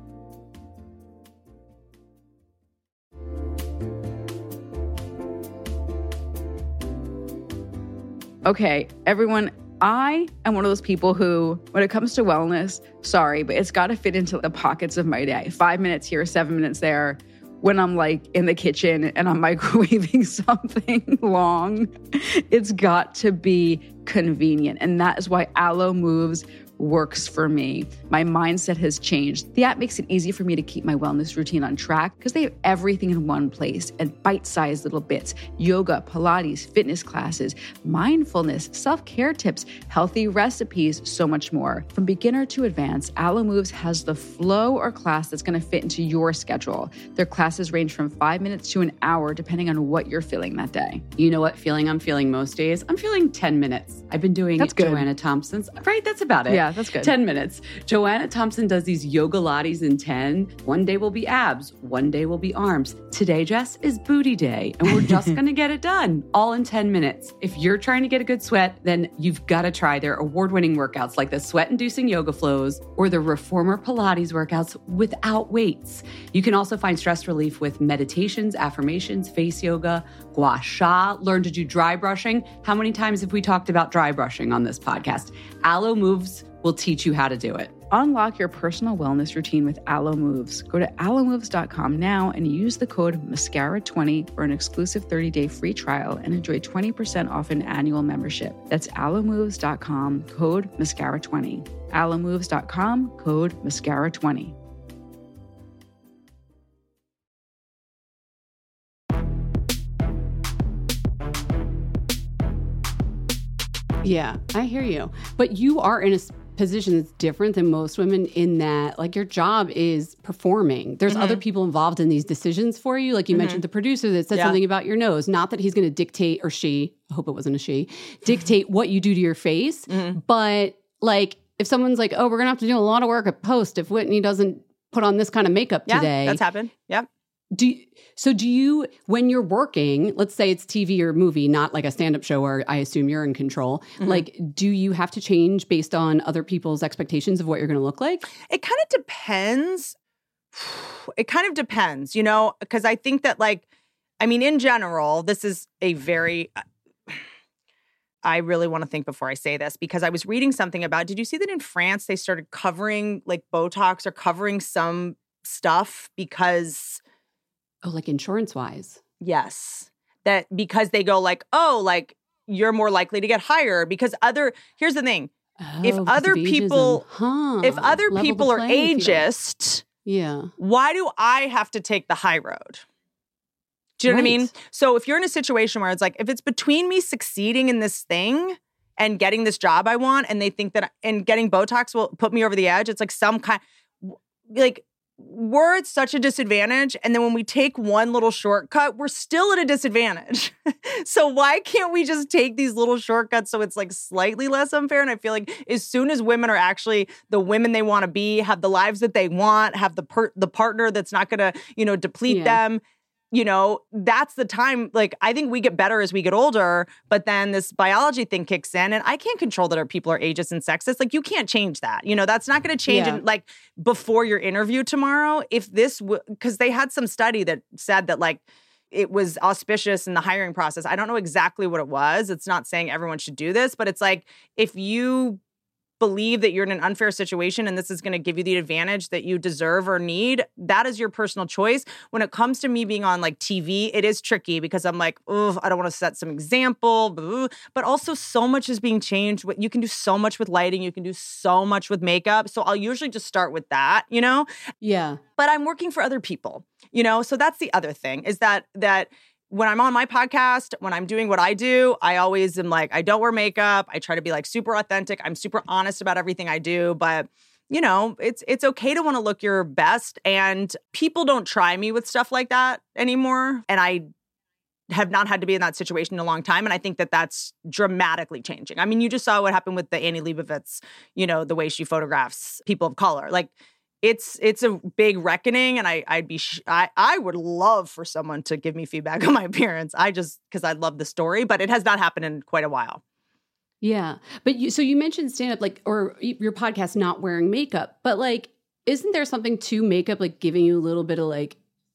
Speaker 7: Okay, everyone, I am one of those people who, when it comes to wellness, sorry, but it's got to fit into the pockets of my day. Five minutes here, seven minutes there. When I'm like in the kitchen and I'm microwaving something long, it's got to be convenient. And that is why Alo Moves works for me. My mindset has changed. The app makes it easy for me to keep my wellness routine on track because they have everything in one place and bite-sized little bits: yoga, Pilates, fitness classes, mindfulness, self-care tips, healthy recipes, so much more. From beginner to advanced, Alo Moves has the flow or class that's going to fit into your schedule. Their classes range from five minutes to an hour, depending on what you're feeling that day.
Speaker 4: You know what feeling I'm feeling most days? I'm feeling ten minutes. I've been doing
Speaker 7: That's good.
Speaker 4: Joanna Thompson's, right? That's about it.
Speaker 7: Yeah, that's good.
Speaker 4: ten minutes. Joanna Thompson does these yoga lattes in ten. One day will be abs. One day will be arms. Today, Jess, is booty day. And we're just going to get it done all in ten minutes. If you're trying to get a good sweat, then you've got to try their award-winning workouts like the sweat-inducing yoga flows or the Reformer Pilates workouts without weights. You can also find stress relief with meditations, affirmations, face yoga, gua sha, learn to do dry brushing. How many times have we talked about dry brushing on this podcast? Alo Moves will teach you how to do it.
Speaker 7: Unlock your personal wellness routine with Alo Moves. Go to alo moves dot com now and use the code mascara twenty for an exclusive thirty-day free trial and enjoy twenty percent off an annual membership. That's alo moves dot com, code mascara twenty. alo moves dot com, code mascara twenty.
Speaker 4: Yeah, I hear you. But you are in a position that's different than most women in that, like, your job is performing. There's mm-hmm. other people involved in these decisions for you. Like you mm-hmm. mentioned the producer that said yeah. something about your nose. Not that he's going to dictate, or she, I hope it wasn't a she, dictate what you do to your face. Mm-hmm. But like, if someone's like, oh, we're going to have to do a lot of work at post if Whitney doesn't put on this kind of makeup
Speaker 6: yeah,
Speaker 4: today.
Speaker 6: That's happened. Yep.
Speaker 4: Do you, so do you, when you're working, let's say it's T V or movie, not like a stand-up show where I assume you're in control, mm-hmm. like, do you have to change based on other people's expectations of what you're going to look like?
Speaker 6: It kind of depends. It kind of depends, you know, because I think that, like, I mean, in general, this is a very, I really want to think before I say this, because I was reading something about, did you see that in France they started covering like Botox or covering some stuff because...
Speaker 4: Oh, like insurance-wise?
Speaker 6: Yes. That because they go like, oh, like, you're more likely to get hired because other, here's the thing.
Speaker 4: Oh,
Speaker 6: if other people,
Speaker 4: huh.
Speaker 6: if other
Speaker 4: Level
Speaker 6: people are ageist,
Speaker 4: yeah.
Speaker 6: why do I have to take the high road? Do you know right. what I mean? So if you're in a situation where it's like, if it's between me succeeding in this thing and getting this job I want, and they think that, and getting Botox will put me over the edge, it's like some kind, like, we're at such a disadvantage. And then when we take one little shortcut, we're still at a disadvantage. So why can't we just take these little shortcuts so it's like slightly less unfair? And I feel like as soon as women are actually the women they want to be, have the lives that they want, have the per- the partner that's not going to, you know, deplete yeah. them, you know, that's the time. Like, I think we get better as we get older, but then this biology thing kicks in, and I can't control that our people are ageist and sexist. Like, you can't change that. You know, that's not going to change yeah. in, like, before your interview tomorrow. If this, w- because they had some study that said that, like, it was auspicious in the hiring process. I don't know exactly what it was. It's not saying everyone should do this, but it's like, if you believe that you're in an unfair situation and this is going to give you the advantage that you deserve or need, that is your personal choice. When it comes to me being on like T V, it is tricky because I'm like, oh, I don't want to set some example, but also so much is being changed. You can do so much with lighting. You can do so much with makeup. So I'll usually just start with that, you know?
Speaker 4: Yeah.
Speaker 6: But I'm working for other people, you know? So that's the other thing is that, that when I'm on my podcast, when I'm doing what I do, I always am like, I don't wear makeup. I try to be like super authentic. I'm super honest about everything I do. But, you know, it's it's okay to want to look your best. And people don't try me with stuff like that anymore. And I have not had to be in that situation in a long time. And I think that that's dramatically changing. I mean, you just saw what happened with the Annie Leibovitz, you know, the way she photographs people of color. Like, It's it's a big reckoning, and I I'd be sh- I I would love for someone to give me feedback on my appearance. I just because I love the story, but it has not happened in quite a while.
Speaker 4: Yeah, but you, so you mentioned stand up, like, or your podcast not wearing makeup, but like, isn't there something to makeup like giving you a little bit of like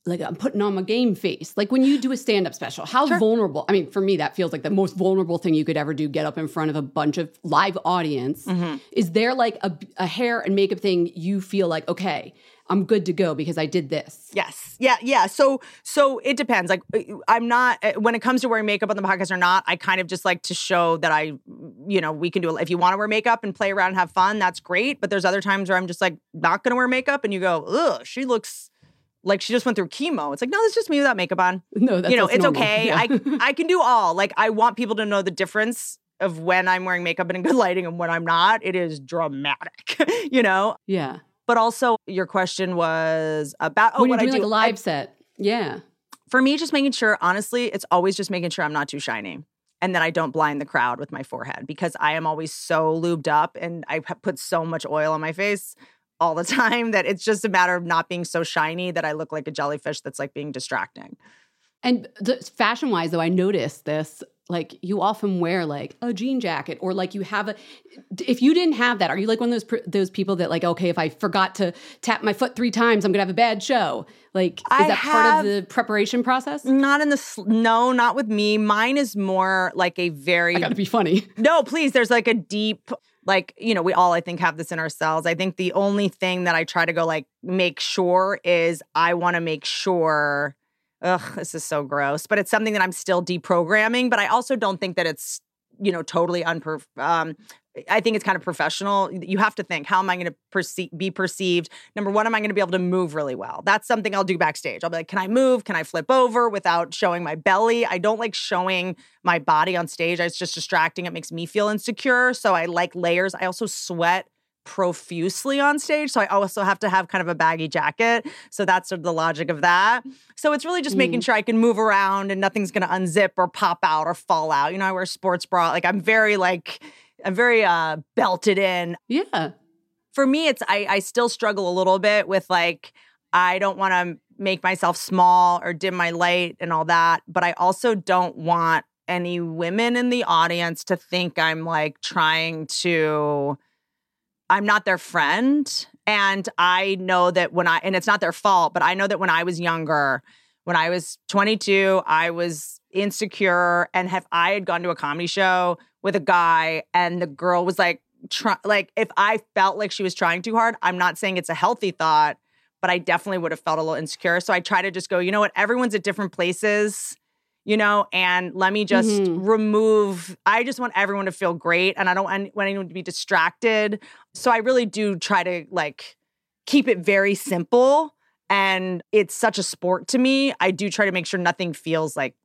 Speaker 4: like I'm putting on my game face. Like when you do a stand-up special, how
Speaker 6: Sure.
Speaker 4: vulnerable, I mean, for me, that feels like the most vulnerable thing you could ever do, get up in front of a bunch of live audience.
Speaker 6: Mm-hmm.
Speaker 4: Is there like a, a hair and makeup thing you feel like, okay, I'm good to go because I did this?
Speaker 6: Yes. Yeah. Yeah. So, so it depends. Like I'm not, when it comes to wearing makeup on the podcast or not, I kind of just like to show that I, you know, we can do it. If you want to wear makeup and play around and have fun, that's great. But there's other times where I'm just like not going to wear makeup and you go, ugh, she looks like she just went through chemo. It's like, no, it's just me without makeup on.
Speaker 4: No, that's
Speaker 6: you know,
Speaker 4: that's
Speaker 6: it's
Speaker 4: normal.
Speaker 6: okay.
Speaker 4: Yeah.
Speaker 6: I I can do all. Like I want people to know the difference of when I'm wearing makeup and in good lighting and when I'm not. It is dramatic, you know?
Speaker 4: Yeah.
Speaker 6: But also your question was about, oh,
Speaker 4: When
Speaker 6: what
Speaker 4: you're
Speaker 6: I
Speaker 4: doing
Speaker 6: do.
Speaker 4: like a live
Speaker 6: I-
Speaker 4: set. Yeah.
Speaker 6: For me, just making sure, honestly, it's always just making sure I'm not too shiny and that I don't blind the crowd with my forehead because I am always so lubed up and I put so much oil on my face all the time that it's just a matter of not being so shiny that I look like a jellyfish that's like being distracting.
Speaker 4: And the, fashion-wise, though, I noticed this. Like, you often wear, like, a jean jacket or, like, you have a... If you didn't have that, are you, like, one of those those people that, like, okay, if I forgot to tap my foot three times, I'm going to have a bad show? Like, is
Speaker 6: I
Speaker 4: that part
Speaker 6: have-
Speaker 4: of the preparation process?
Speaker 6: Not in the... Sl- no, not with me. Mine is more like a very...
Speaker 4: I got to be funny.
Speaker 6: No, please. There's, like, a deep... Like, you know, we all, I think, have this in ourselves. I think the only thing that I try to go, like, make sure is I want to make sure... Ugh, this is so gross, but it's something that I'm still deprogramming. But I also don't think that it's, you know, totally unper. Um, I think it's kind of professional. You have to think, how am I going to perce- be perceived? Number one, am I going to be able to move really well? That's something I'll do backstage. I'll be like, can I move? Can I flip over without showing my belly? I don't like showing my body on stage. It's just distracting. It makes me feel insecure. So I like layers. I also sweat profusely on stage. So I also have to have kind of a baggy jacket. So that's sort of the logic of that. So it's really just mm. making sure I can move around and nothing's going to unzip or pop out or fall out. You know, I wear a sports bra. Like I'm very like, I'm very uh, belted in.
Speaker 4: Yeah.
Speaker 6: For me, it's, I, I still struggle a little bit with like, I don't want to make myself small or dim my light and all that. But I also don't want any women in the audience to think I'm like trying to... I'm not their friend. And I know that when I, and it's not their fault, but I know that when I was younger, when I was twenty-two, I was insecure. And if I had gone to a comedy show with a guy and the girl was like, try, like if I felt like she was trying too hard, I'm not saying it's a healthy thought, but I definitely would have felt a little insecure. So I try to just go, you know what, everyone's at different places. You know, and let me just mm-hmm. remove, I just want everyone to feel great and I don't want anyone to be distracted. So I really do try to like keep it very simple. And it's such a sport to me. I do try to make sure nothing feels like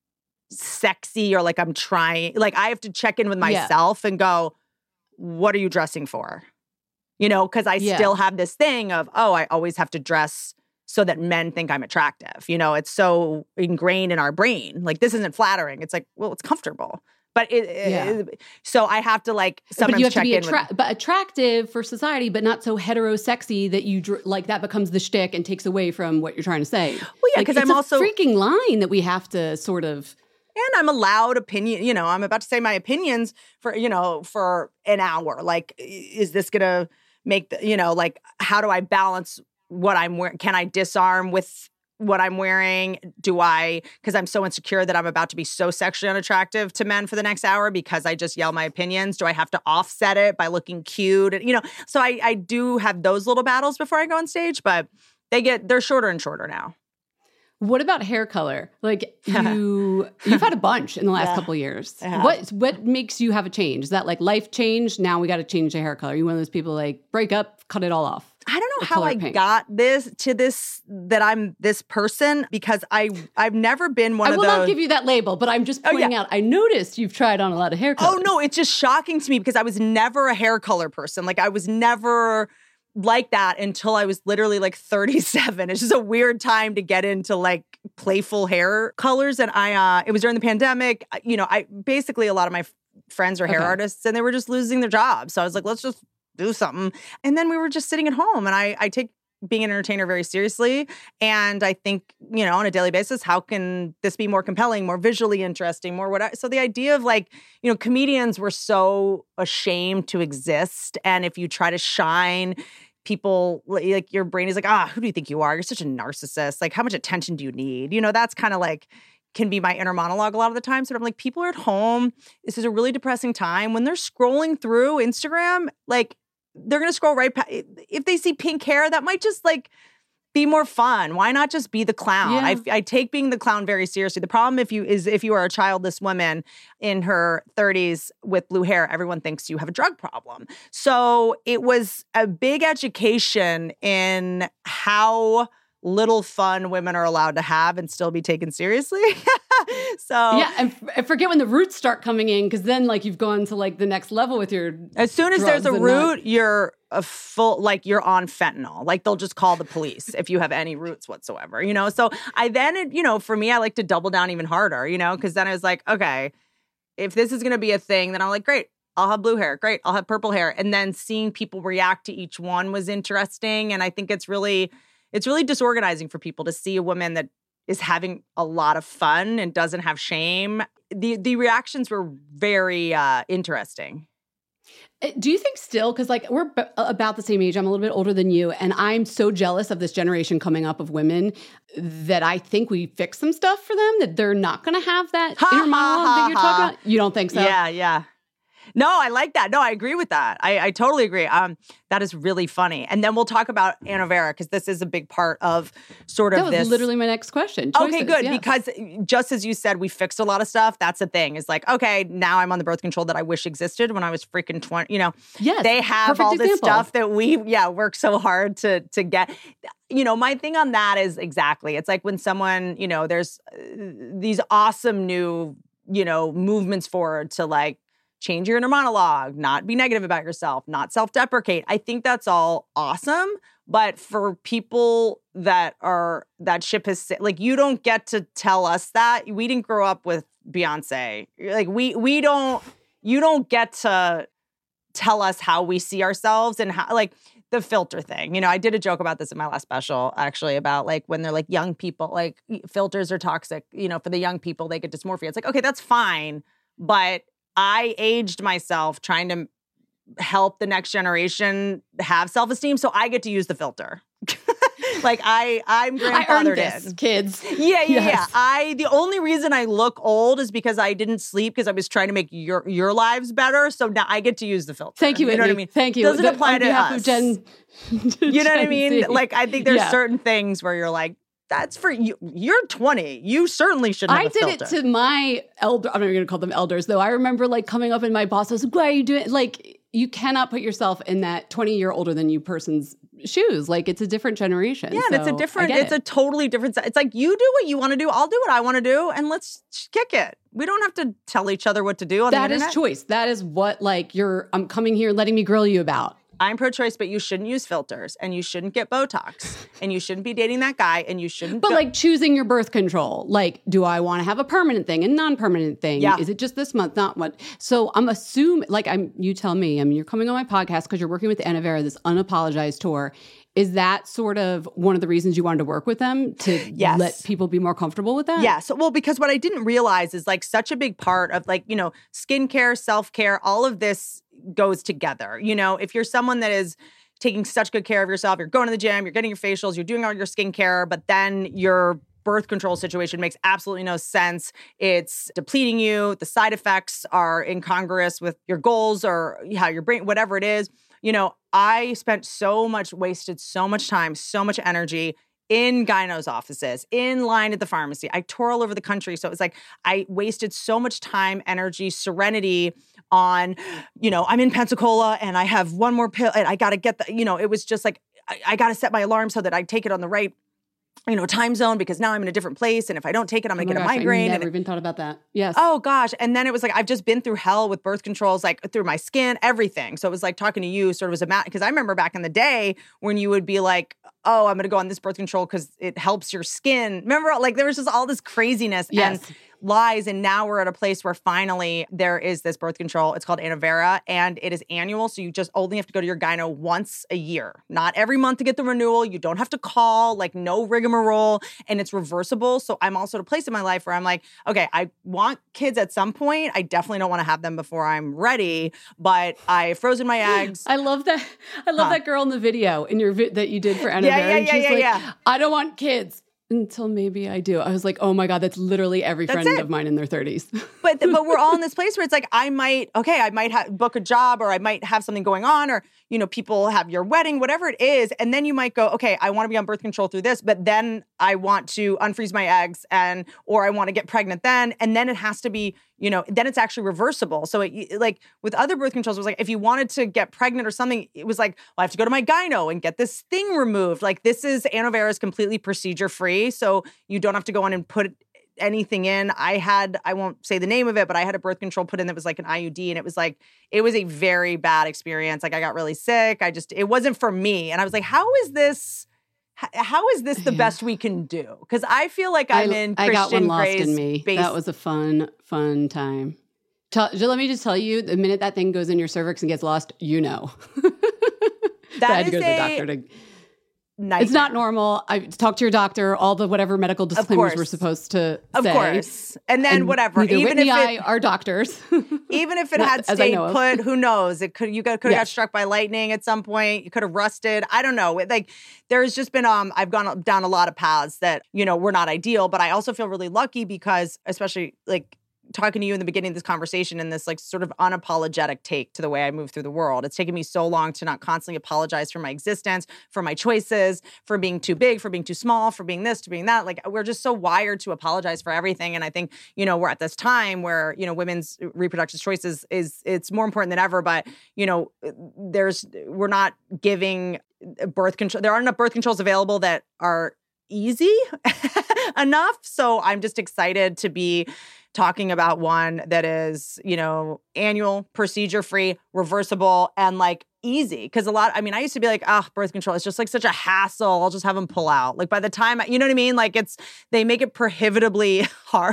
Speaker 6: sexy or like I'm trying, like I have to check in with myself yeah. and go, what are you dressing for? You know, because I yeah. still have this thing of, oh, I always have to dress so that men think I'm attractive. You know, it's so ingrained in our brain. Like, this isn't flattering. It's like, well, it's comfortable. But it, yeah. it so I have to like sometimes
Speaker 4: but you have
Speaker 6: check
Speaker 4: to be
Speaker 6: in
Speaker 4: attra-
Speaker 6: with...
Speaker 4: but attractive for society, but not so hetero-sexy that you dr- like that becomes the shtick and takes away from what you're trying to say.
Speaker 6: Well, yeah, because
Speaker 4: like,
Speaker 6: I'm
Speaker 4: it's
Speaker 6: also
Speaker 4: a freaking line that we have to sort of.
Speaker 6: And I'm allowed opinion. You know, I'm about to say my opinions for you know for an hour. Like, is this gonna make the you know like how do I balance what I'm wearing? Can I disarm with what I'm wearing? Do I, because I'm so insecure that I'm about to be so sexually unattractive to men for the next hour because I just yell my opinions? Do I have to offset it by looking cute? And, you know, so I, I do have those little battles before I go on stage, but they get, they're shorter and shorter now.
Speaker 4: What about hair color? Like you, you've had a bunch in the last yeah. couple of years. What what makes you have a change? Is that like life change? Now we got to change the hair color. Are you one of those people like break up, cut it all off?
Speaker 6: I don't know how I pink? got this to this that I'm this person because I I've never been one
Speaker 4: I
Speaker 6: of
Speaker 4: will
Speaker 6: those.
Speaker 4: not give you that label, but I'm just pointing oh, yeah. out. I noticed you've tried on a lot of hair colors.
Speaker 6: Oh no, it's just shocking to me because I was never a hair color person. Like I was never like that until I was literally like thirty-seven. It's just a weird time to get into like playful hair colors. And I, uh, it was during the pandemic. You know, I basically a lot of my f- friends are hair okay. artists and they were just losing their jobs. So I was like, let's just do something. And then we were just sitting at home and I, I take being an entertainer very seriously. And I think, you know, on a daily basis, how can this be more compelling, more visually interesting, more whatever? So the idea of like, you know, comedians were so ashamed to exist. And if you try to shine, people, like your brain is like, ah, who do you think you are? You're such a narcissist. Like, how much attention do you need? You know, that's kind of like, can be my inner monologue a lot of the time. So I'm like, people are at home. This is a really depressing time. When they're scrolling through Instagram, like, they're going to scroll right past. If they see pink hair, that might just like be more fun. Why not just be the clown?
Speaker 4: Yeah.
Speaker 6: I, I take being the clown very seriously. The problem if you is if you are a childless woman in her thirties with blue hair, everyone thinks you have a drug problem. So it was a big education in how little fun women are allowed to have and still be taken seriously. So
Speaker 4: yeah, and, f- and forget when the roots start coming in, because then like you've gone to like the next level with your.
Speaker 6: As soon as there's a root,
Speaker 4: not-
Speaker 6: you're a full like you're on fentanyl. Like they'll just call the police if you have any roots whatsoever. You know. So I then you know for me I like to double down even harder. You know, because then I was like, okay, if this is gonna be a thing, then I'm like, great. I'll have blue hair. Great. I'll have purple hair. And then seeing people react to each one was interesting. And I think it's really, it's really disorganizing for people to see a woman that is having a lot of fun and doesn't have shame. The the reactions were very uh, interesting.
Speaker 4: Do you think still, because like we're b- about the same age, I'm a little bit older than you, and I'm so jealous of this generation coming up of women that I think we fix some stuff for them, that they're not going to have that
Speaker 6: Ha,
Speaker 4: inner
Speaker 6: ha,
Speaker 4: monologue
Speaker 6: ha,
Speaker 4: that you're
Speaker 6: ha.
Speaker 4: talking about? You don't think so?
Speaker 6: Yeah, yeah. No, I like that. No, I agree with that. I, I totally agree. Um, that is really funny. And then we'll talk about Anna Vera, because this is a big part of sort of
Speaker 4: That was
Speaker 6: this.
Speaker 4: literally my next question.
Speaker 6: Okay,
Speaker 4: Choices,
Speaker 6: good.
Speaker 4: yes.
Speaker 6: Because just as you said, we fixed a lot of stuff. That's the thing. It's like, okay, now I'm on the birth control that I wish existed when I was freaking twenty. You know,
Speaker 4: Yes,
Speaker 6: they have
Speaker 4: perfect
Speaker 6: all this
Speaker 4: example.
Speaker 6: stuff that we, yeah, work so hard to to get. You know, my thing on that is exactly. It's like when someone, you know, there's uh, these awesome new, you know, movements forward to like change your inner monologue, not be negative about yourself, not self-deprecate. I think that's all awesome. But for people that are, that ship has, like, you don't get to tell us that. We didn't grow up with Beyonce. Like, we, we don't, you don't get to tell us how we see ourselves and how, like, the filter thing. You know, I did a joke about this in my last special, actually, about like when they're like young people, like filters are toxic, you know, for the young people, they get dysmorphia. It's like, okay, that's fine. But I aged myself trying to help the next generation have self-esteem, so I get to use the filter. Like I, I'm grandfathered
Speaker 4: I earned this,
Speaker 6: in.
Speaker 4: kids.
Speaker 6: Yeah, yeah,
Speaker 4: Yes.
Speaker 6: yeah. I the only reason I look old is because I didn't sleep because I was trying to make your your lives better. So now I get to use the filter.
Speaker 4: Thank you,
Speaker 6: You know what I
Speaker 4: Whitney.
Speaker 6: mean?
Speaker 4: Thank you.
Speaker 6: Doesn't
Speaker 4: The-
Speaker 6: apply
Speaker 4: on
Speaker 6: to
Speaker 4: behalf
Speaker 6: us.
Speaker 4: Of Gen,
Speaker 6: You know what I
Speaker 4: Gen
Speaker 6: mean?
Speaker 4: Z.
Speaker 6: Like I think there's
Speaker 4: Yeah.
Speaker 6: certain things where you're like, that's for you. You're twenty. You certainly should have
Speaker 4: I
Speaker 6: a
Speaker 4: did
Speaker 6: filter.
Speaker 4: it to my elder. I'm not even going to call them elders, though. I remember like coming up and my boss was like, "Why are you doing?" Like, you cannot put yourself in that twenty year older than you person's shoes. Like, it's a different generation.
Speaker 6: Yeah, and it's a
Speaker 4: So,
Speaker 6: different,
Speaker 4: I get
Speaker 6: it's
Speaker 4: it.
Speaker 6: a totally different, se- it's like you do what you want to do, I'll do what I want to do, and let's sh- kick it. We don't have to tell each other what to do on
Speaker 4: That
Speaker 6: the
Speaker 4: is
Speaker 6: internet.
Speaker 4: choice. That is what like you're. I'm coming here, letting me grill you about.
Speaker 6: I'm pro-choice, but you shouldn't use filters, and you shouldn't get Botox, and you shouldn't be dating that guy, and you shouldn't.
Speaker 4: But
Speaker 6: go-
Speaker 4: like choosing your birth control, like, do I want to have a permanent thing and non-permanent thing?
Speaker 6: Yeah.
Speaker 4: Is it just this month, not what? So I'm assuming, like, I'm. You tell me. I mean, you're coming on my podcast because you're working with Anna Vera, this unapologized tour. Is that sort of one of the reasons you wanted to work with them, to
Speaker 6: Yes.
Speaker 4: let people be more comfortable with that?
Speaker 6: Yeah. So, well, because what I didn't realize is like such a big part of like, you know, skincare, self-care, all of this goes together. You know, if you're someone that is taking such good care of yourself, you're going to the gym, you're getting your facials, you're doing all your skincare, but then your birth control situation makes absolutely no sense. It's depleting you. The side effects are incongruous with your goals or how your brain, whatever it is. You know, I spent so much, wasted so much time, so much energy in gynos offices, in line at the pharmacy. I toured all over the country. So it was like I wasted so much time, energy, serenity on, you know, I'm in Pensacola and I have one more pill and I got to get the, you know, it was just like, I, I got to set my alarm so that I take it on the right, you know, time zone, because now I'm in a different place. And if I don't take it, I'm
Speaker 4: Oh
Speaker 6: going
Speaker 4: my
Speaker 6: to get
Speaker 4: gosh,
Speaker 6: a migraine.
Speaker 4: I
Speaker 6: and
Speaker 4: never even thought about that. Yes.
Speaker 6: Oh gosh. And then it was like, I've just been through hell with birth controls, like through my skin, everything. So it was like talking to you sort of was a mat, because I remember back in the day when you would be like, oh, I'm going to go on this birth control because it helps your skin. Remember, like there was just all this craziness.
Speaker 4: Yes.
Speaker 6: And lies. And now we're at a place where finally there is this birth control. It's called Annovera, and it is annual. So you just only have to go to your gyno once a year, not every month to get the renewal. You don't have to call, like no rigmarole, and it's reversible. So I'm also at a place in my life where I'm like, okay, I want kids at some point. I definitely don't want to have them before I'm ready, but I've frozen my eggs.
Speaker 4: I love that. I love huh. that girl in the video in your vi- that you did for Annovera.
Speaker 6: Yeah, yeah, yeah,
Speaker 4: she's
Speaker 6: yeah,
Speaker 4: like,
Speaker 6: yeah.
Speaker 4: I don't want kids. Until maybe I do. I was like, oh my God, that's literally every
Speaker 6: That's
Speaker 4: friend
Speaker 6: it.
Speaker 4: of mine in their thirties.
Speaker 6: But but we're all in this place where it's like, I might, okay, I might ha- book a job, or I might have something going on, or, you know, people have your wedding, whatever it is. And then you might go, okay, I want to be on birth control through this, but then I want to unfreeze my eggs and, or I want to get pregnant then. And then it has to be, you know, then it's actually reversible. So it, like with other birth controls, it was like, if you wanted to get pregnant or something, it was like, well, I have to go to my gyno and get this thing removed. Like this is, Annovera is completely procedure free. So you don't have to go in and put anything in. I had, I won't say the name of it, but I had a birth control put in that was like an I U D, and it was like, it was a very bad experience. Like I got really sick. I just, it wasn't for me. And I was like, how is this, how is this the yeah. best we can do? Because I feel like I'm
Speaker 4: I,
Speaker 6: in
Speaker 4: I
Speaker 6: Christian
Speaker 4: got one lost
Speaker 6: Grey's
Speaker 4: in me.
Speaker 6: base.
Speaker 4: That was a fun, fun time. Tell, let me just tell you, the minute that thing goes in your cervix and gets lost, you know.
Speaker 6: That
Speaker 4: I had
Speaker 6: is
Speaker 4: to go to
Speaker 6: a
Speaker 4: the doctor to...
Speaker 6: nightmare.
Speaker 4: It's not normal. I talked to your doctor, all the whatever medical disclaimers we're supposed to
Speaker 6: of
Speaker 4: say.
Speaker 6: Of course. And then
Speaker 4: and
Speaker 6: whatever.
Speaker 4: Neither
Speaker 6: even
Speaker 4: Whitney
Speaker 6: if
Speaker 4: I
Speaker 6: it,
Speaker 4: are doctors.
Speaker 6: Even if it
Speaker 4: Not,
Speaker 6: had stayed put, who knows? It could you could have yes. got struck by lightning at some point. You could have rusted. I don't know. Like there's just been um I've gone down a lot of paths that, you know, were not ideal, but I also feel really lucky because, especially like talking to you in the beginning of this conversation, and this like sort of unapologetic take to the way I move through the world. It's taken me so long to not constantly apologize for my existence, for my choices, for being too big, for being too small, for being this, to being that. Like we're just so wired to apologize for everything. And I think, you know, we're at this time where, you know, women's reproductive choices is, it's more important than ever, but, you know, there's, we're not giving birth control. There aren't enough birth controls available that are easy enough. So I'm just excited to be talking about one that is, you know, annual, procedure-free, reversible, and like easy. Because a lot, I mean, I used to be like, ah, oh, birth control is just like such a hassle. I'll just have them pull out. Like by the time, you know what I mean? Like it's, they make it prohibitively hard.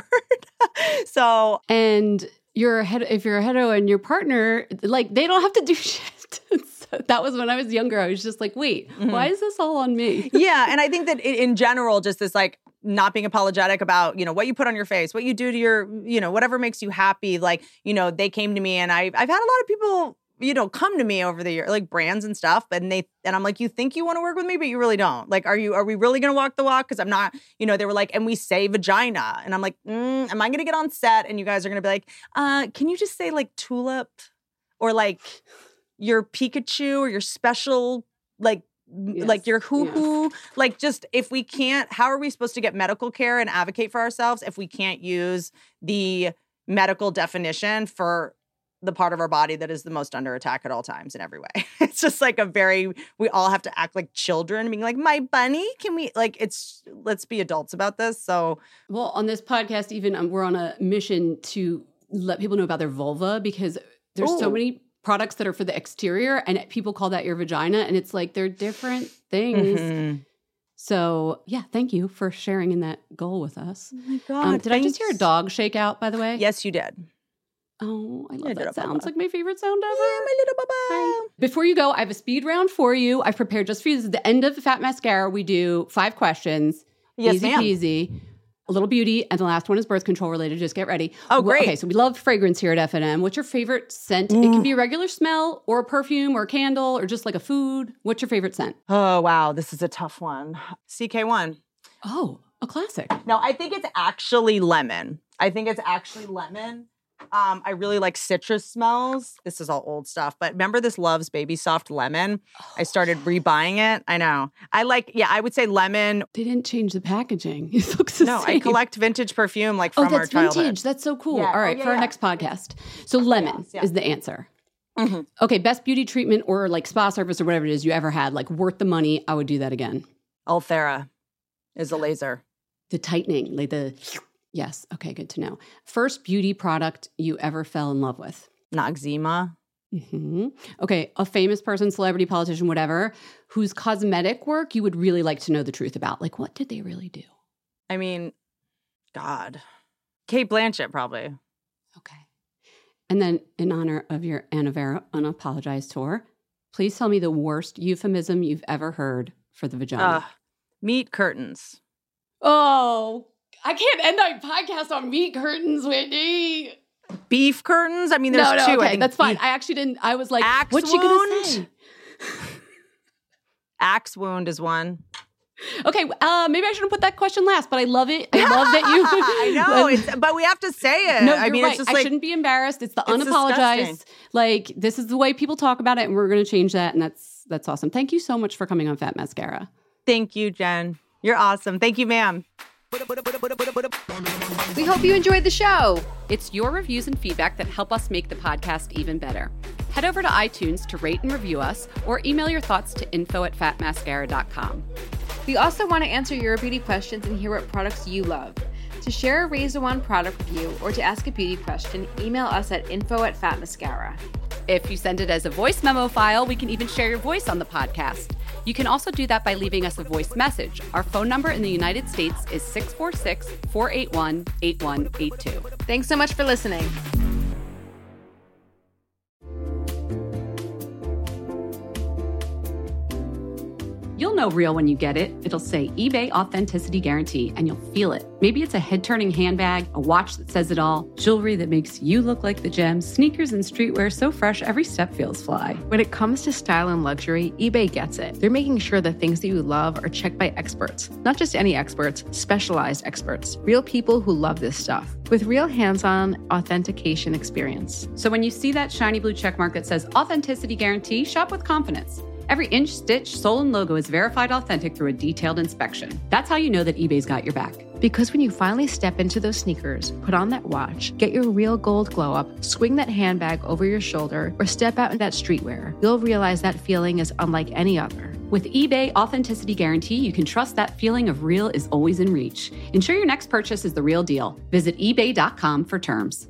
Speaker 6: So.
Speaker 4: And you're a head, if you're a hetero and your partner, like they don't have to do shit. So that was when I was younger. I was just like, wait, mm-hmm. why is this all on me?
Speaker 6: Yeah. And I think that in general, just this like, not being apologetic about, you know, what you put on your face, what you do to your, you know, whatever makes you happy. Like, you know, they came to me and I, I've had a lot of people, you know, come to me over the year, like brands and stuff. And they, and I'm like, you think you want to work with me, but you really don't. Like, are you, are we really going to walk the walk? Cause I'm not, you know, they were like, and we say vagina. And I'm like, mm, am I going to get on set? And you guys are going to be like, uh, can you just say like tulip or like your Pikachu or your special, like, Yes. like your hoo-hoo, yeah. like just if we can't, how are we supposed to get medical care and advocate for ourselves if we can't use the medical definition for the part of our body that is the most under attack at all times in every way? It's just like a very, we all have to act like children, being like, my bunny, can we, like, it's, let's be adults about this. So,
Speaker 4: well, on this podcast, even um, we're on a mission to let people know about their vulva because there's Ooh. so many products that are for the exterior and people call that your vagina. And it's like, they're different things. Mm-hmm. So yeah, thank you for sharing in that goal with us.
Speaker 6: Oh my God.
Speaker 4: Um, did
Speaker 6: thanks.
Speaker 4: I just hear a dog shake out, by the way?
Speaker 6: Yes, you did.
Speaker 4: Oh, I love
Speaker 6: my
Speaker 4: that. Sounds
Speaker 6: baba.
Speaker 4: like my favorite sound ever.
Speaker 6: Yeah, my little baba.
Speaker 4: Hi. Before you go, I have a speed round for you. I've prepared just for you. This is the end of the Fat Mascara. We do five questions.
Speaker 6: Yes,
Speaker 4: Easy
Speaker 6: ma'am.
Speaker 4: peasy. A little beauty, and the last one is birth control related. Just get ready.
Speaker 6: Oh, great.
Speaker 4: Okay, so we love fragrance here at F and M. What's your favorite scent? Mm. It can be a regular smell or a perfume or a candle or just like a food. What's your favorite scent?
Speaker 6: Oh, wow. This is a tough one. C K one.
Speaker 4: Oh, a classic.
Speaker 6: No, I think it's actually lemon. I think it's actually lemon. Um, I really like citrus smells. This is all old stuff, but remember this Love's Baby Soft Lemon? Oh. I started rebuying it. I know. I like, yeah, I would say lemon.
Speaker 4: They didn't change the packaging. It looks the
Speaker 6: no,
Speaker 4: same.
Speaker 6: I collect vintage perfume like from
Speaker 4: oh,
Speaker 6: our
Speaker 4: that's
Speaker 6: childhood.
Speaker 4: Vintage. That's so cool.
Speaker 6: Yeah.
Speaker 4: All right,
Speaker 6: oh, yeah,
Speaker 4: for our
Speaker 6: yeah.
Speaker 4: next podcast. So lemon
Speaker 6: yes, yeah.
Speaker 4: is the answer.
Speaker 6: Mm-hmm.
Speaker 4: Okay, best beauty treatment or like spa service or whatever it is you ever had, like worth the money, I would do that again.
Speaker 6: Ulthera is a laser.
Speaker 4: The tightening, like the... Yes. Okay, good to know. First beauty product you ever fell in love with?
Speaker 6: Noxzema.
Speaker 4: Mm-hmm. Okay, a famous person, celebrity, politician, whatever, whose cosmetic work you would really like to know the truth about. Like, what did they really do?
Speaker 6: I mean, God. Kate Blanchett, probably.
Speaker 4: Okay. And then in honor of your Anna Vera Unapologized tour, please tell me the worst euphemism you've ever heard for the vagina.
Speaker 6: Uh, meat curtains.
Speaker 4: Oh, I can't end my podcast on meat curtains, Whitney.
Speaker 6: Beef curtains? I mean, there's
Speaker 4: no, no,
Speaker 6: two.
Speaker 4: Okay,
Speaker 6: I think
Speaker 4: that's fine.
Speaker 6: beef-
Speaker 4: I actually didn't. I was like,
Speaker 6: Axe
Speaker 4: what's she going to
Speaker 6: wound?
Speaker 4: say?
Speaker 6: Axe wound is one.
Speaker 4: Okay, uh, maybe I shouldn't put that question last, but I love it. I love that you.
Speaker 6: I know, it's, but we have to say it.
Speaker 4: No,
Speaker 6: I
Speaker 4: you're
Speaker 6: mean,
Speaker 4: right.
Speaker 6: it's just
Speaker 4: I
Speaker 6: like,
Speaker 4: shouldn't be embarrassed. It's the
Speaker 6: it's
Speaker 4: unapologized.
Speaker 6: disgusting.
Speaker 4: Like, this is the way people talk about it, and we're going to change that, and that's that's awesome. Thank you so much for coming on Fat Mascara.
Speaker 6: Thank you, Jen. You're awesome. Thank you, ma'am.
Speaker 5: We hope you enjoyed the show.
Speaker 4: It's your reviews and feedback that help us make the podcast even better. Head over to iTunes to rate and review us, or email your thoughts to info at fat mascara dot com.
Speaker 5: We also want to answer your beauty questions and hear what products you love. To share a Razor One product review or to ask a beauty question, email us at info at fat mascara.
Speaker 4: If you send it as a voice memo file, we can even share your voice on the podcast. You can also do that by leaving us a voice message. Our phone number in the United States is six four six, four eight one, eight one eight two.
Speaker 5: Thanks so much for listening.
Speaker 4: You'll know real when you get it. It'll say eBay Authenticity Guarantee, and you'll feel it. Maybe it's a head-turning handbag, a watch that says it all, jewelry that makes you look like the gems, sneakers and streetwear so fresh every step feels fly.
Speaker 5: When it comes to style and luxury, eBay gets it. They're making sure the things that you love are checked by experts. Not just any experts, specialized experts. Real people who love this stuff. With real hands-on authentication experience.
Speaker 4: So when you see that shiny blue checkmark that says Authenticity Guarantee, shop with confidence. Every inch, stitch, sole, and logo is verified authentic through a detailed inspection. That's how you know that eBay's got your back.
Speaker 5: Because when you finally step into those sneakers, put on that watch, get your real gold glow up, swing that handbag over your shoulder, or step out in that streetwear, you'll realize that feeling is unlike any other.
Speaker 4: With eBay Authenticity Guarantee, you can trust that feeling of real is always in reach. Ensure your next purchase is the real deal. Visit ebay dot com for terms.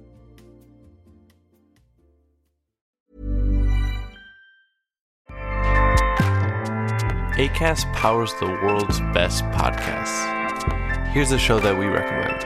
Speaker 8: Acast powers the world's best podcasts. Here's a show that we recommend.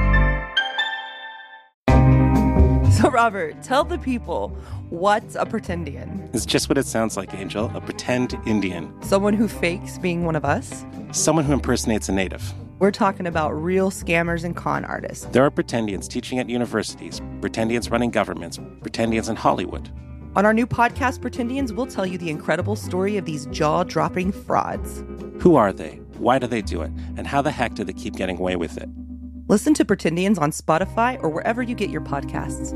Speaker 9: So, Robert, tell the people, what's a pretendian?
Speaker 10: It's just what it sounds like, Angel. A pretend Indian.
Speaker 9: Someone who fakes being one of us?
Speaker 10: Someone who impersonates a native.
Speaker 9: We're talking about real scammers and con artists.
Speaker 10: There are pretendians teaching at universities, pretendians running governments, pretendians in Hollywood.
Speaker 9: On our new podcast, Pretendians, we'll tell you the incredible story of these jaw-dropping frauds.
Speaker 10: Who are they? Why do they do it? And how the heck do they keep getting away with it?
Speaker 9: Listen to Pretendians on Spotify or wherever you get your podcasts.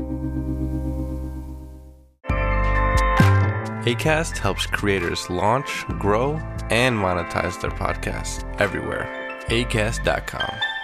Speaker 8: Acast helps creators launch, grow, and monetize their podcasts everywhere. acast dot com.